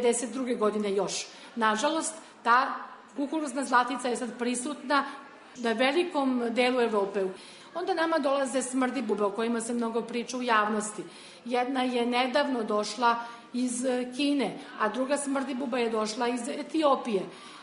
92. godine još. Nažalost, ta kukuruzna zlatica je sad prisutna na velikom delu Evrope. Onda nama dolaze smrdibube o kojima se mnogo priča u javnosti. Jedna je nedavno došla iz Kine, a druga smrdibuba je došla iz Etiopije.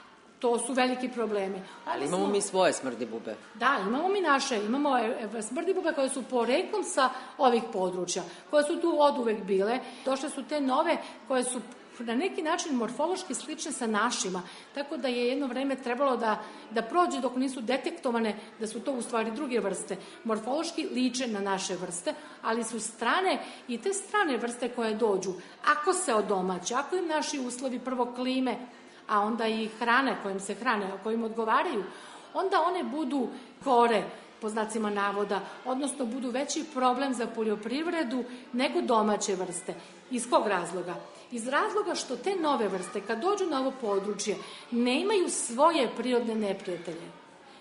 To su veliki problemi. Ali imamo mi svoje smrdibube. Da, imamo mi naše. Imamo smrdibube koje su poreklom sa ovih područja, koje su tu oduvek bile. Došle su te nove koje su na neki način morfološki slične sa našima, tako da je jedno vreme trebalo da prođe dok nisu detektovane da su to u stvari druge vrste. Morfološki liče na naše vrste, ali su strane i te strane vrste koje dođu, ako se odomaće, ako im naši uslovi prvo klime, a onda i hrane kojim se hrane, kojim odgovaraju, onda one budu kore, po znacima navoda, odnosno budu veći problem za poljoprivredu nego domaće vrste. Iz kog razloga? Iz razloga što te nove vrste, kad dođu na ovo područje, ne imaju svoje prirodne neprijatelje.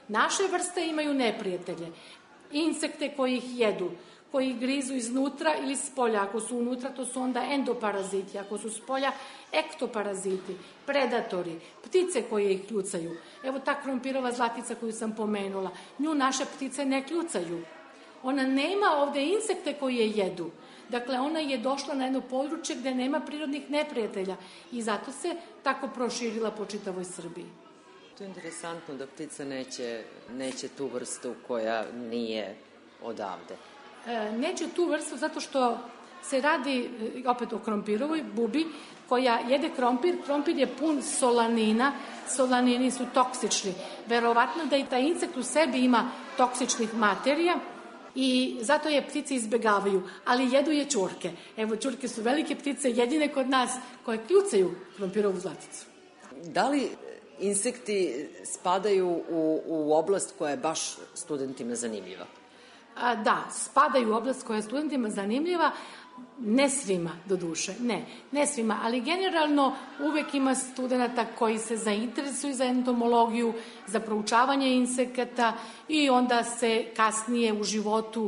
Naše vrste imaju neprijatelje. Insekte koji ih jedu, koji ih grizu iznutra ili spolja. Ako su unutra, to su onda endoparaziti. Ako su spolja, ektoparaziti, predatori, ptice koje ih kljucaju. Evo ta krompirova zlatica koju sam pomenula. Nju naše ptice ne kljucaju. Ona nema ovde insekte koji je jedu. Dakle, ona je došla na jedno područje gde nema prirodnih neprijatelja i zato se tako proširila po čitavoj Srbiji. To je interesantno da ptica neće tu vrstu koja nije odavde. Neće tu vrstu zato što se radi opet o krompirovoj bubi koja jede krompir. Krompir je pun solanina. Solanini su toksični. Verovatno da i taj insekt u sebi ima toksičnih materija i zato je ptice izbegavaju, ali jedu je ćurke. Evo, ćurke su velike ptice, jedine kod nas koje kljucaju krompirovu zlaticu. Da li insekti spadaju u oblast koja je baš studentima zanimljiva? Da, spadaju u oblast koja je studentima zanimljiva, ne svima, do duše, ne svima, ali generalno uvek ima studenta koji se zainteresuju za entomologiju, za proučavanje insekata i onda se kasnije u životu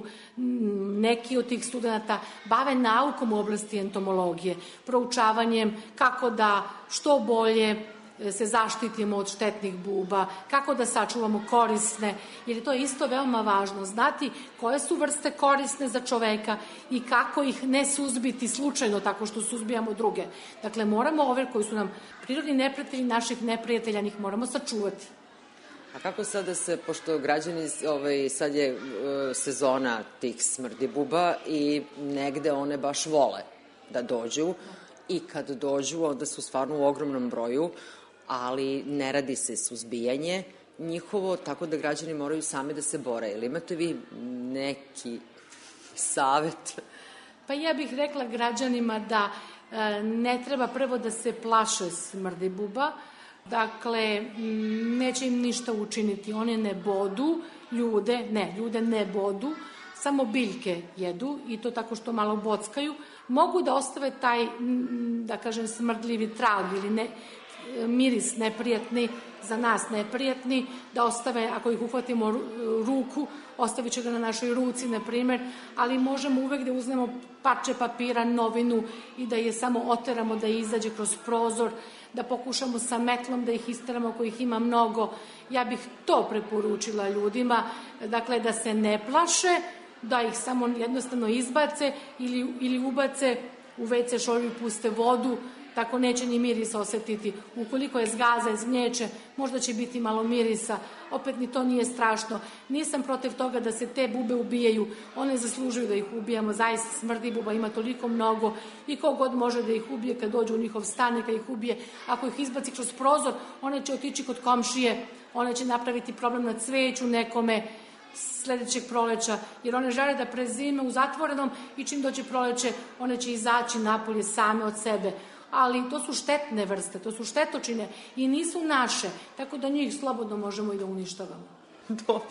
neki od tih studenta bave naukom u oblasti entomologije, proučavanjem kako da što bolje se zaštitimo od štetnih buba, kako da sačuvamo korisne, jer to je isto veoma važno, znati koje su vrste korisne za čoveka i kako ih ne suzbiti slučajno tako što suzbijamo druge. Dakle, moramo ove koji su nam prirodni neprijatelji naših neprijatelja, njih moramo sačuvati. A kako sad da se, pošto građani, sad je sezona tih smrdibuba i negde one baš vole da dođu i kad dođu onda su stvarno u ogromnom broju, ali ne radi se suzbijanje njihovo, tako da građani moraju sami da se bore. Ili imate vi neki savet? Pa ja bih rekla građanima da ne treba prvo da se plaše smrdibuba. Dakle, neće im ništa učiniti. One ne bodu ljude ne bodu, samo biljke jedu i to tako što malo bockaju. Mogu da ostave taj, da kažem, smrdljivi trag ili miris neprijatni, za nas neprijatni, da ostave, ako ih uhvatimo ruku, ostavit će ga na našoj ruci, na primer, ali možemo uvek da uzmemo parče papira, novinu i da je samo oteramo da izađe kroz prozor, da pokušamo sa metlom da ih isteramo ako ih ima mnogo. Ja bih to preporučila ljudima, dakle da se ne plaše, da ih samo jednostavno izbace ili ubace u WC šolju i puste vodu, tako neće ni miris osetiti. Ukoliko je zgaza, zgnječe, možda će biti malo mirisa, opet ni to nije strašno. Nisam protiv toga da se te bube ubijaju, one zaslužuju da ih ubijamo, zaista smrdi buba ima toliko mnogo i kogod može da ih ubije kad dođe u njihov stan, neka ih ubije. Ako ih izbaci kroz prozor, one će otići kod komšije, one će napraviti problem na cveću nekome sledećeg proleća, jer one žele da prezime u zatvorenom i čim dođe proleće, one će izaći napolje same od sebe. Ali to su štetne vrste, to su štetočine i nisu naše, tako da njih slobodno možemo i da uništavamo. Dobro.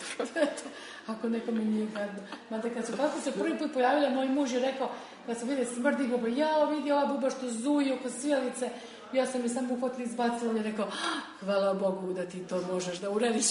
Ako nekome nije gadno. Mada kako se prvi put pojavila, moj muž je rekao, kad sam vidio smrdi buba, jao, vidi ova buba što zuji oko sijalice, ja sam je samo uhvatila i izbacila, on je rekao, hvala Bogu da ti to možeš da uradiš.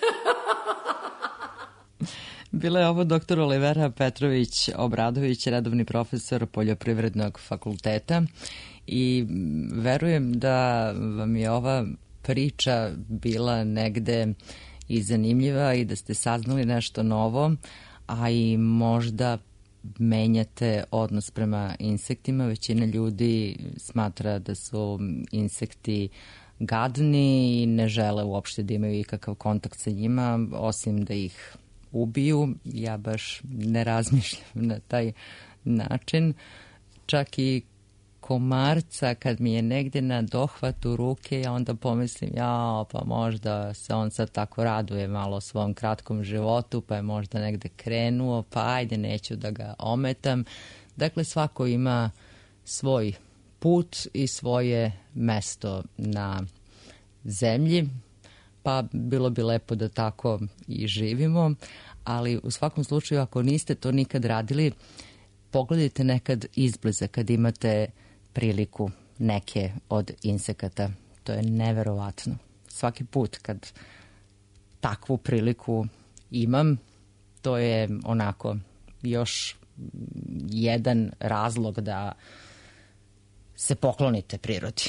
Bila je ovo doktor Olivera Petrović Obradović, redovni profesor Poljoprivrednog fakulteta, i verujem da vam je ova priča bila negde i zanimljiva i da ste saznali nešto novo, a i možda menjate odnos prema insektima. Većina ljudi smatra da su insekti gadni i ne žele uopšte da imaju ikakav kontakt sa njima, osim da ih ubiju. Ja baš ne razmišljam na taj način. Čak i komarca, kad mi je negde na dohvatu ruke, ja onda pomislim, pa možda se on sad tako raduje malo svom kratkom životu, pa je možda negde krenuo, pa ajde, neću da ga ometam. Dakle, svako ima svoj put i svoje mesto na zemlji, pa bilo bi lepo da tako i živimo, ali u svakom slučaju, ako niste to nikad radili, pogledajte nekad izbliza kad imate priliku neke od insekata. To je neverovatno. Svaki put kad takvu priliku imam. To je onako još jedan razlog da se poklonite prirodi.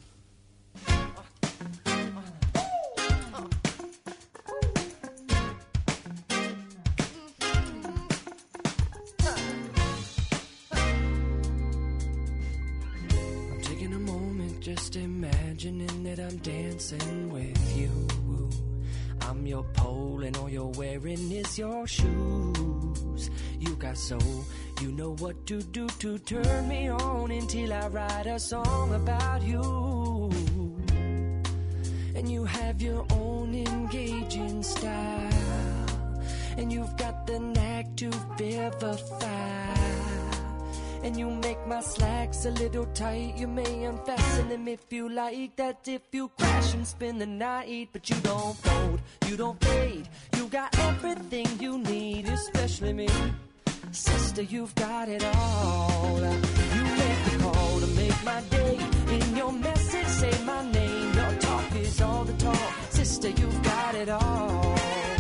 Just imagining that I'm dancing with you. I'm your pole and all you're wearing is your shoes. You got soul, you know what to do to turn me on until I write a song about you. And you have your own engaging style, and you've got the knack to vivify. And you make my slacks a little tight. You may unfasten them if you like. That's if you crash and spend the night. But you don't fold, you don't fade. You got everything you need, especially me. Sister, you've got it all. You make the call to make my day. In your message, say my name. Your talk is all the talk. Sister, you've got it all.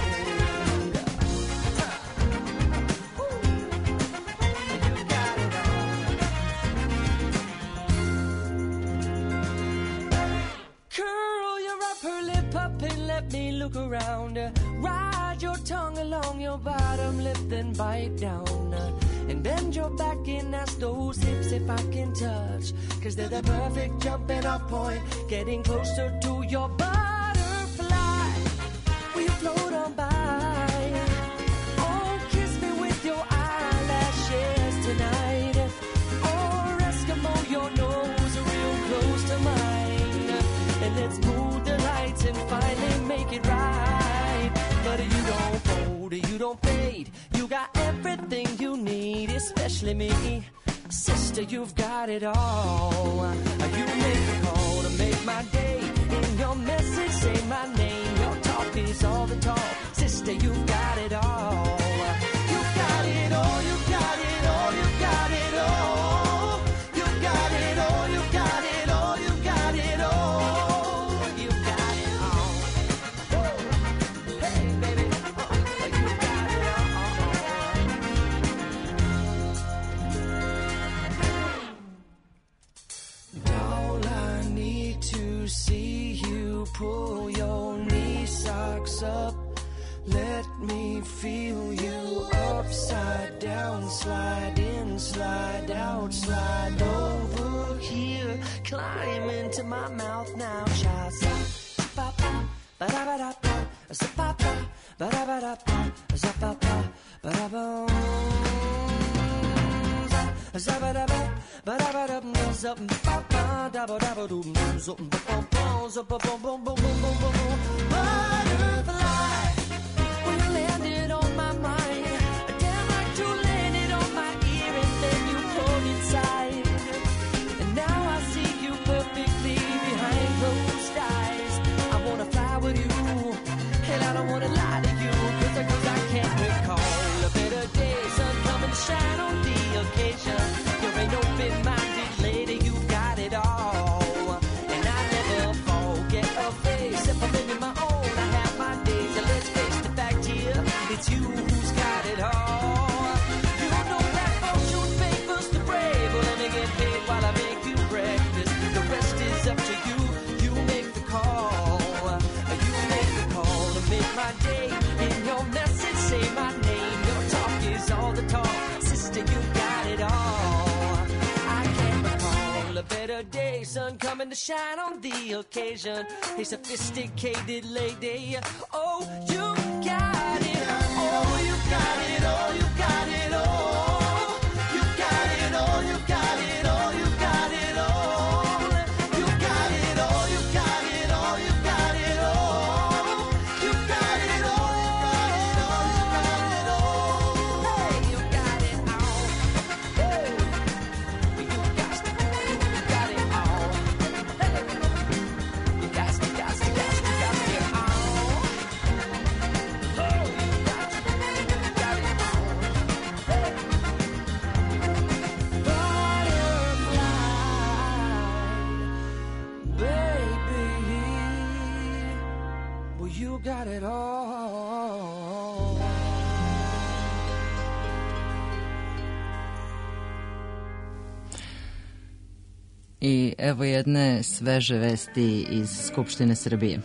Let me look around. Ride your tongue along your bottom lip, then bite down. And bend your back and ask those hips if I can touch. Cause they're the perfect jumping off point. Getting closer to your butterfly. Will you float on by? Oh, kiss me with your eyelashes tonight. Or Eskimo, your nose real close to mine. And let's move the lights and finally make it right. But you don't fold, you don't fade. You got everything you need, especially me. Sister, you've got it all. You make the call to make my day. In your message, say my name. Your talk is all the talk. Sister, you've got it all. You got it all, you got it all, you got it all. You got it all, you got it all, you got it all. See you pull your knee socks up. Let me feel you upside down. Slide in, slide out, slide over here. Climb into my mouth now, child. Ba-da-ba-da-ba, ba-da-ba-da-ba, ba-da-ba-da-ba, ba-da-ba-da-ba. Butterfly, when you landed on my mind, damn like you landed on my ear and then you pulled inside. And now I see you perfectly behind closed eyes. I wanna fly with you, and I don't wanna lie to you, cause I can't recall a better day. Sun coming to shine on the occasion. You're an open-minded lady, you got it all. And I never forget a face. If I'm living my own, I have my days. And let's face the fact here, it's you who's got it all. You know that fortune favors the brave. Well, let me get paid while I make you breakfast. The rest is up to you. You make the call. You make the call to make my day. In your message, say my name. Your talk is all the talk. Sister, you got it all. A better day, sun coming to shine on the occasion. A sophisticated lady. Oh, you got it. Oh, you got it. Oh, you got it. Oh, you got it. Oh, you got it. Oh, you got it. Oh, you got it. Oh, you got it. Oh, you got it. Oh, you got it. Oh, hey, you got it. you got it all. I evo jedne sveže vesti iz Skupštine Srbije.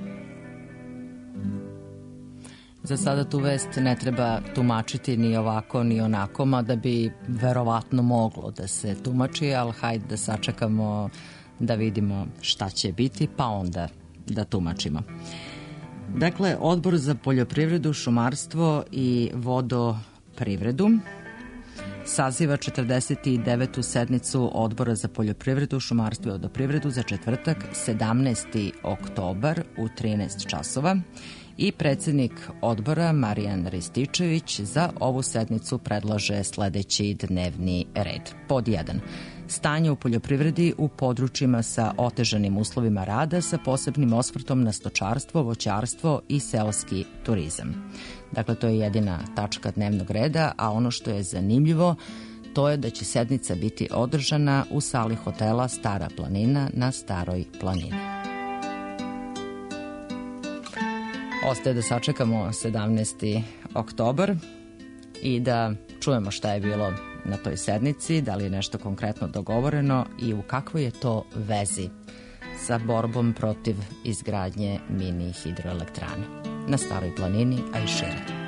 Za sada tu vest ne treba tumačiti ni ovako ni onako, mada bi verovatno moglo da se tumači, ali hajde da sačekamo da vidimo šta će biti, pa onda da tumačimo. Dakle, Odbor za poljoprivredu, šumarstvo i vodoprivredu saziva 49. sednicu Odbora za poljoprivredu, šumarstvo i vodoprivredu za četvrtak 17. oktobar u 13 časova i predsjednik odbora Marijan Rističević za ovu sednicu predlaže sledeći dnevni red. Pod 1. Stanje u poljoprivredi u područjima sa otežanim uslovima rada sa posebnim osvrtom na stočarstvo, voćarstvo i seoski turizam. Dakle, to je jedina tačka dnevnog reda, a ono što je zanimljivo to je da će sednica biti održana u sali hotela Stara planina na Staroj planini. Ostaje da sačekamo 17. oktobar i da čujemo šta je bilo na toj sednici, da li je nešto konkretno dogovoreno i u kakvoj je to vezi sa borbom protiv izgradnje mini hidroelektrane na Staroj planini, a i šire.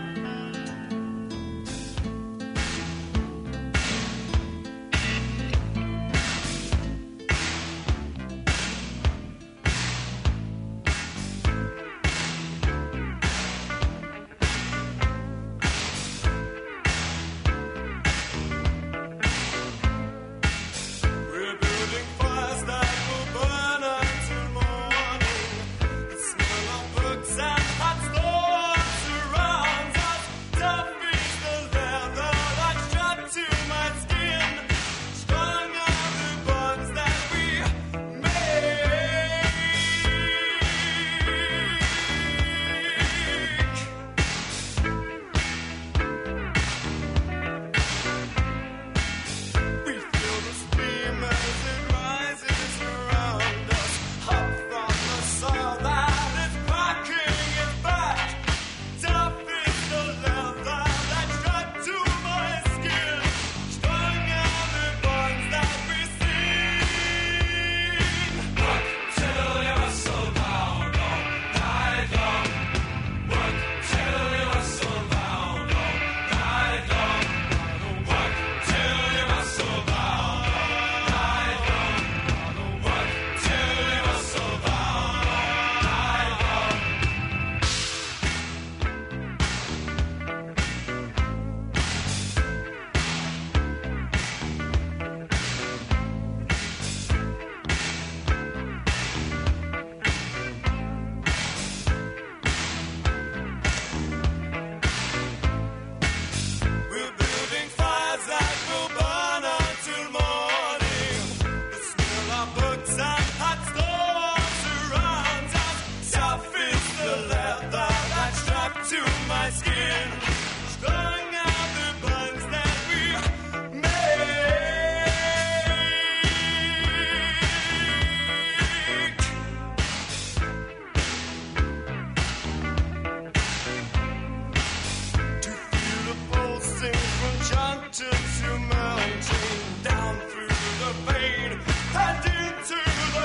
To mountain, down through the vein, and into the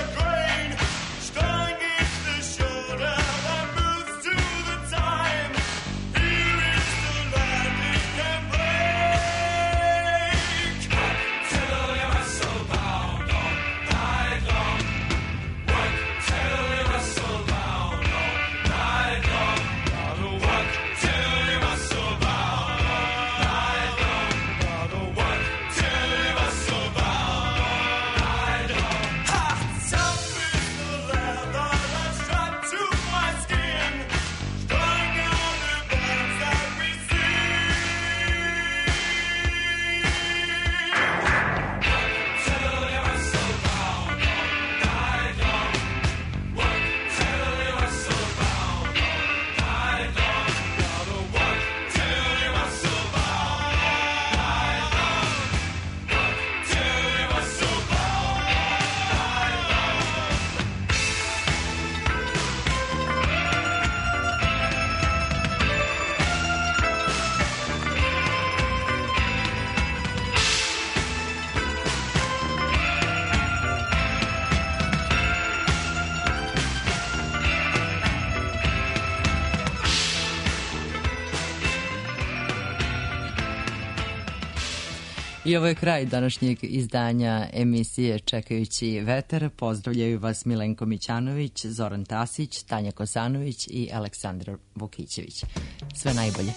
I ovo je kraj današnjeg izdanja emisije Čekajući vetar. Pozdravljaju vas Milenko Mićanović, Zoran Tasić, Tanja Kosanović i Aleksandar Vukićević. Sve najbolje.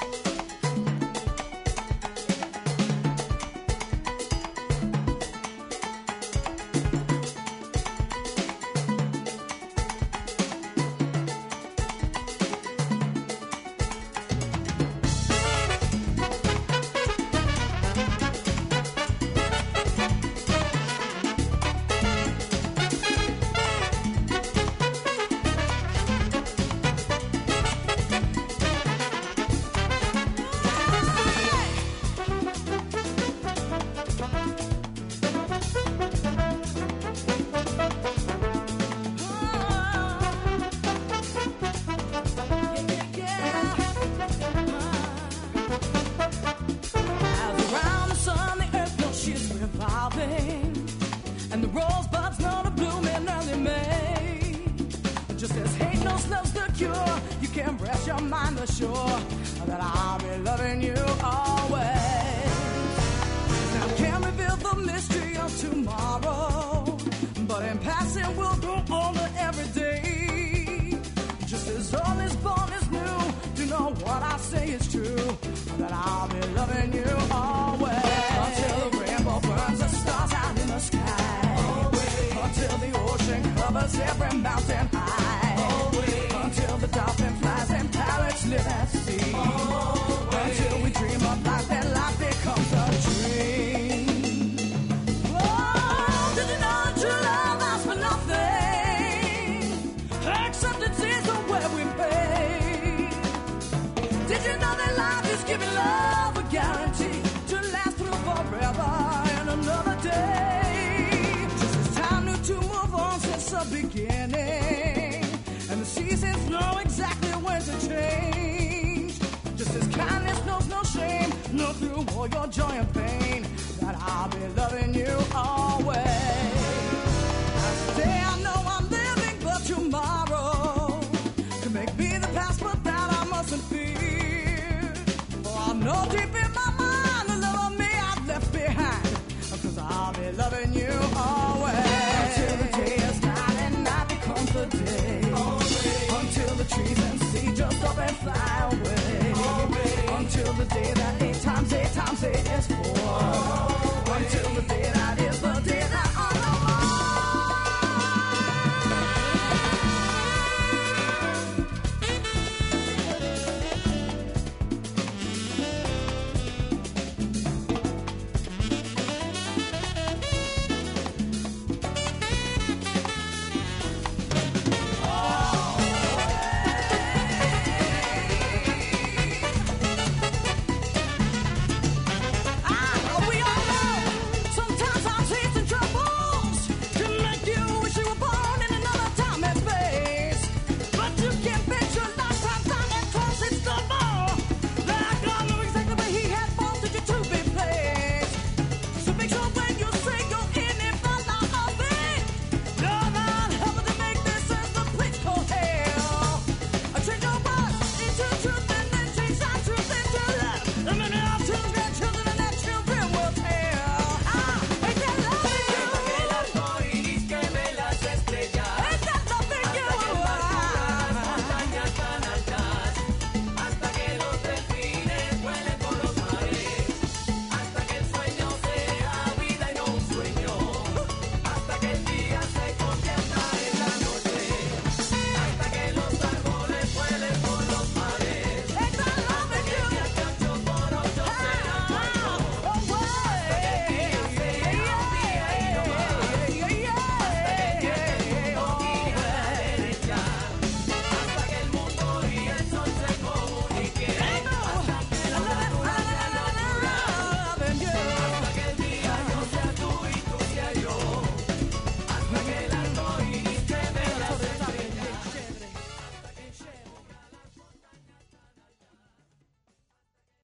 Beginning, and the seasons know exactly when to change. Just as kindness knows no shame, know through all your joy and pain, that I'll be loving you always.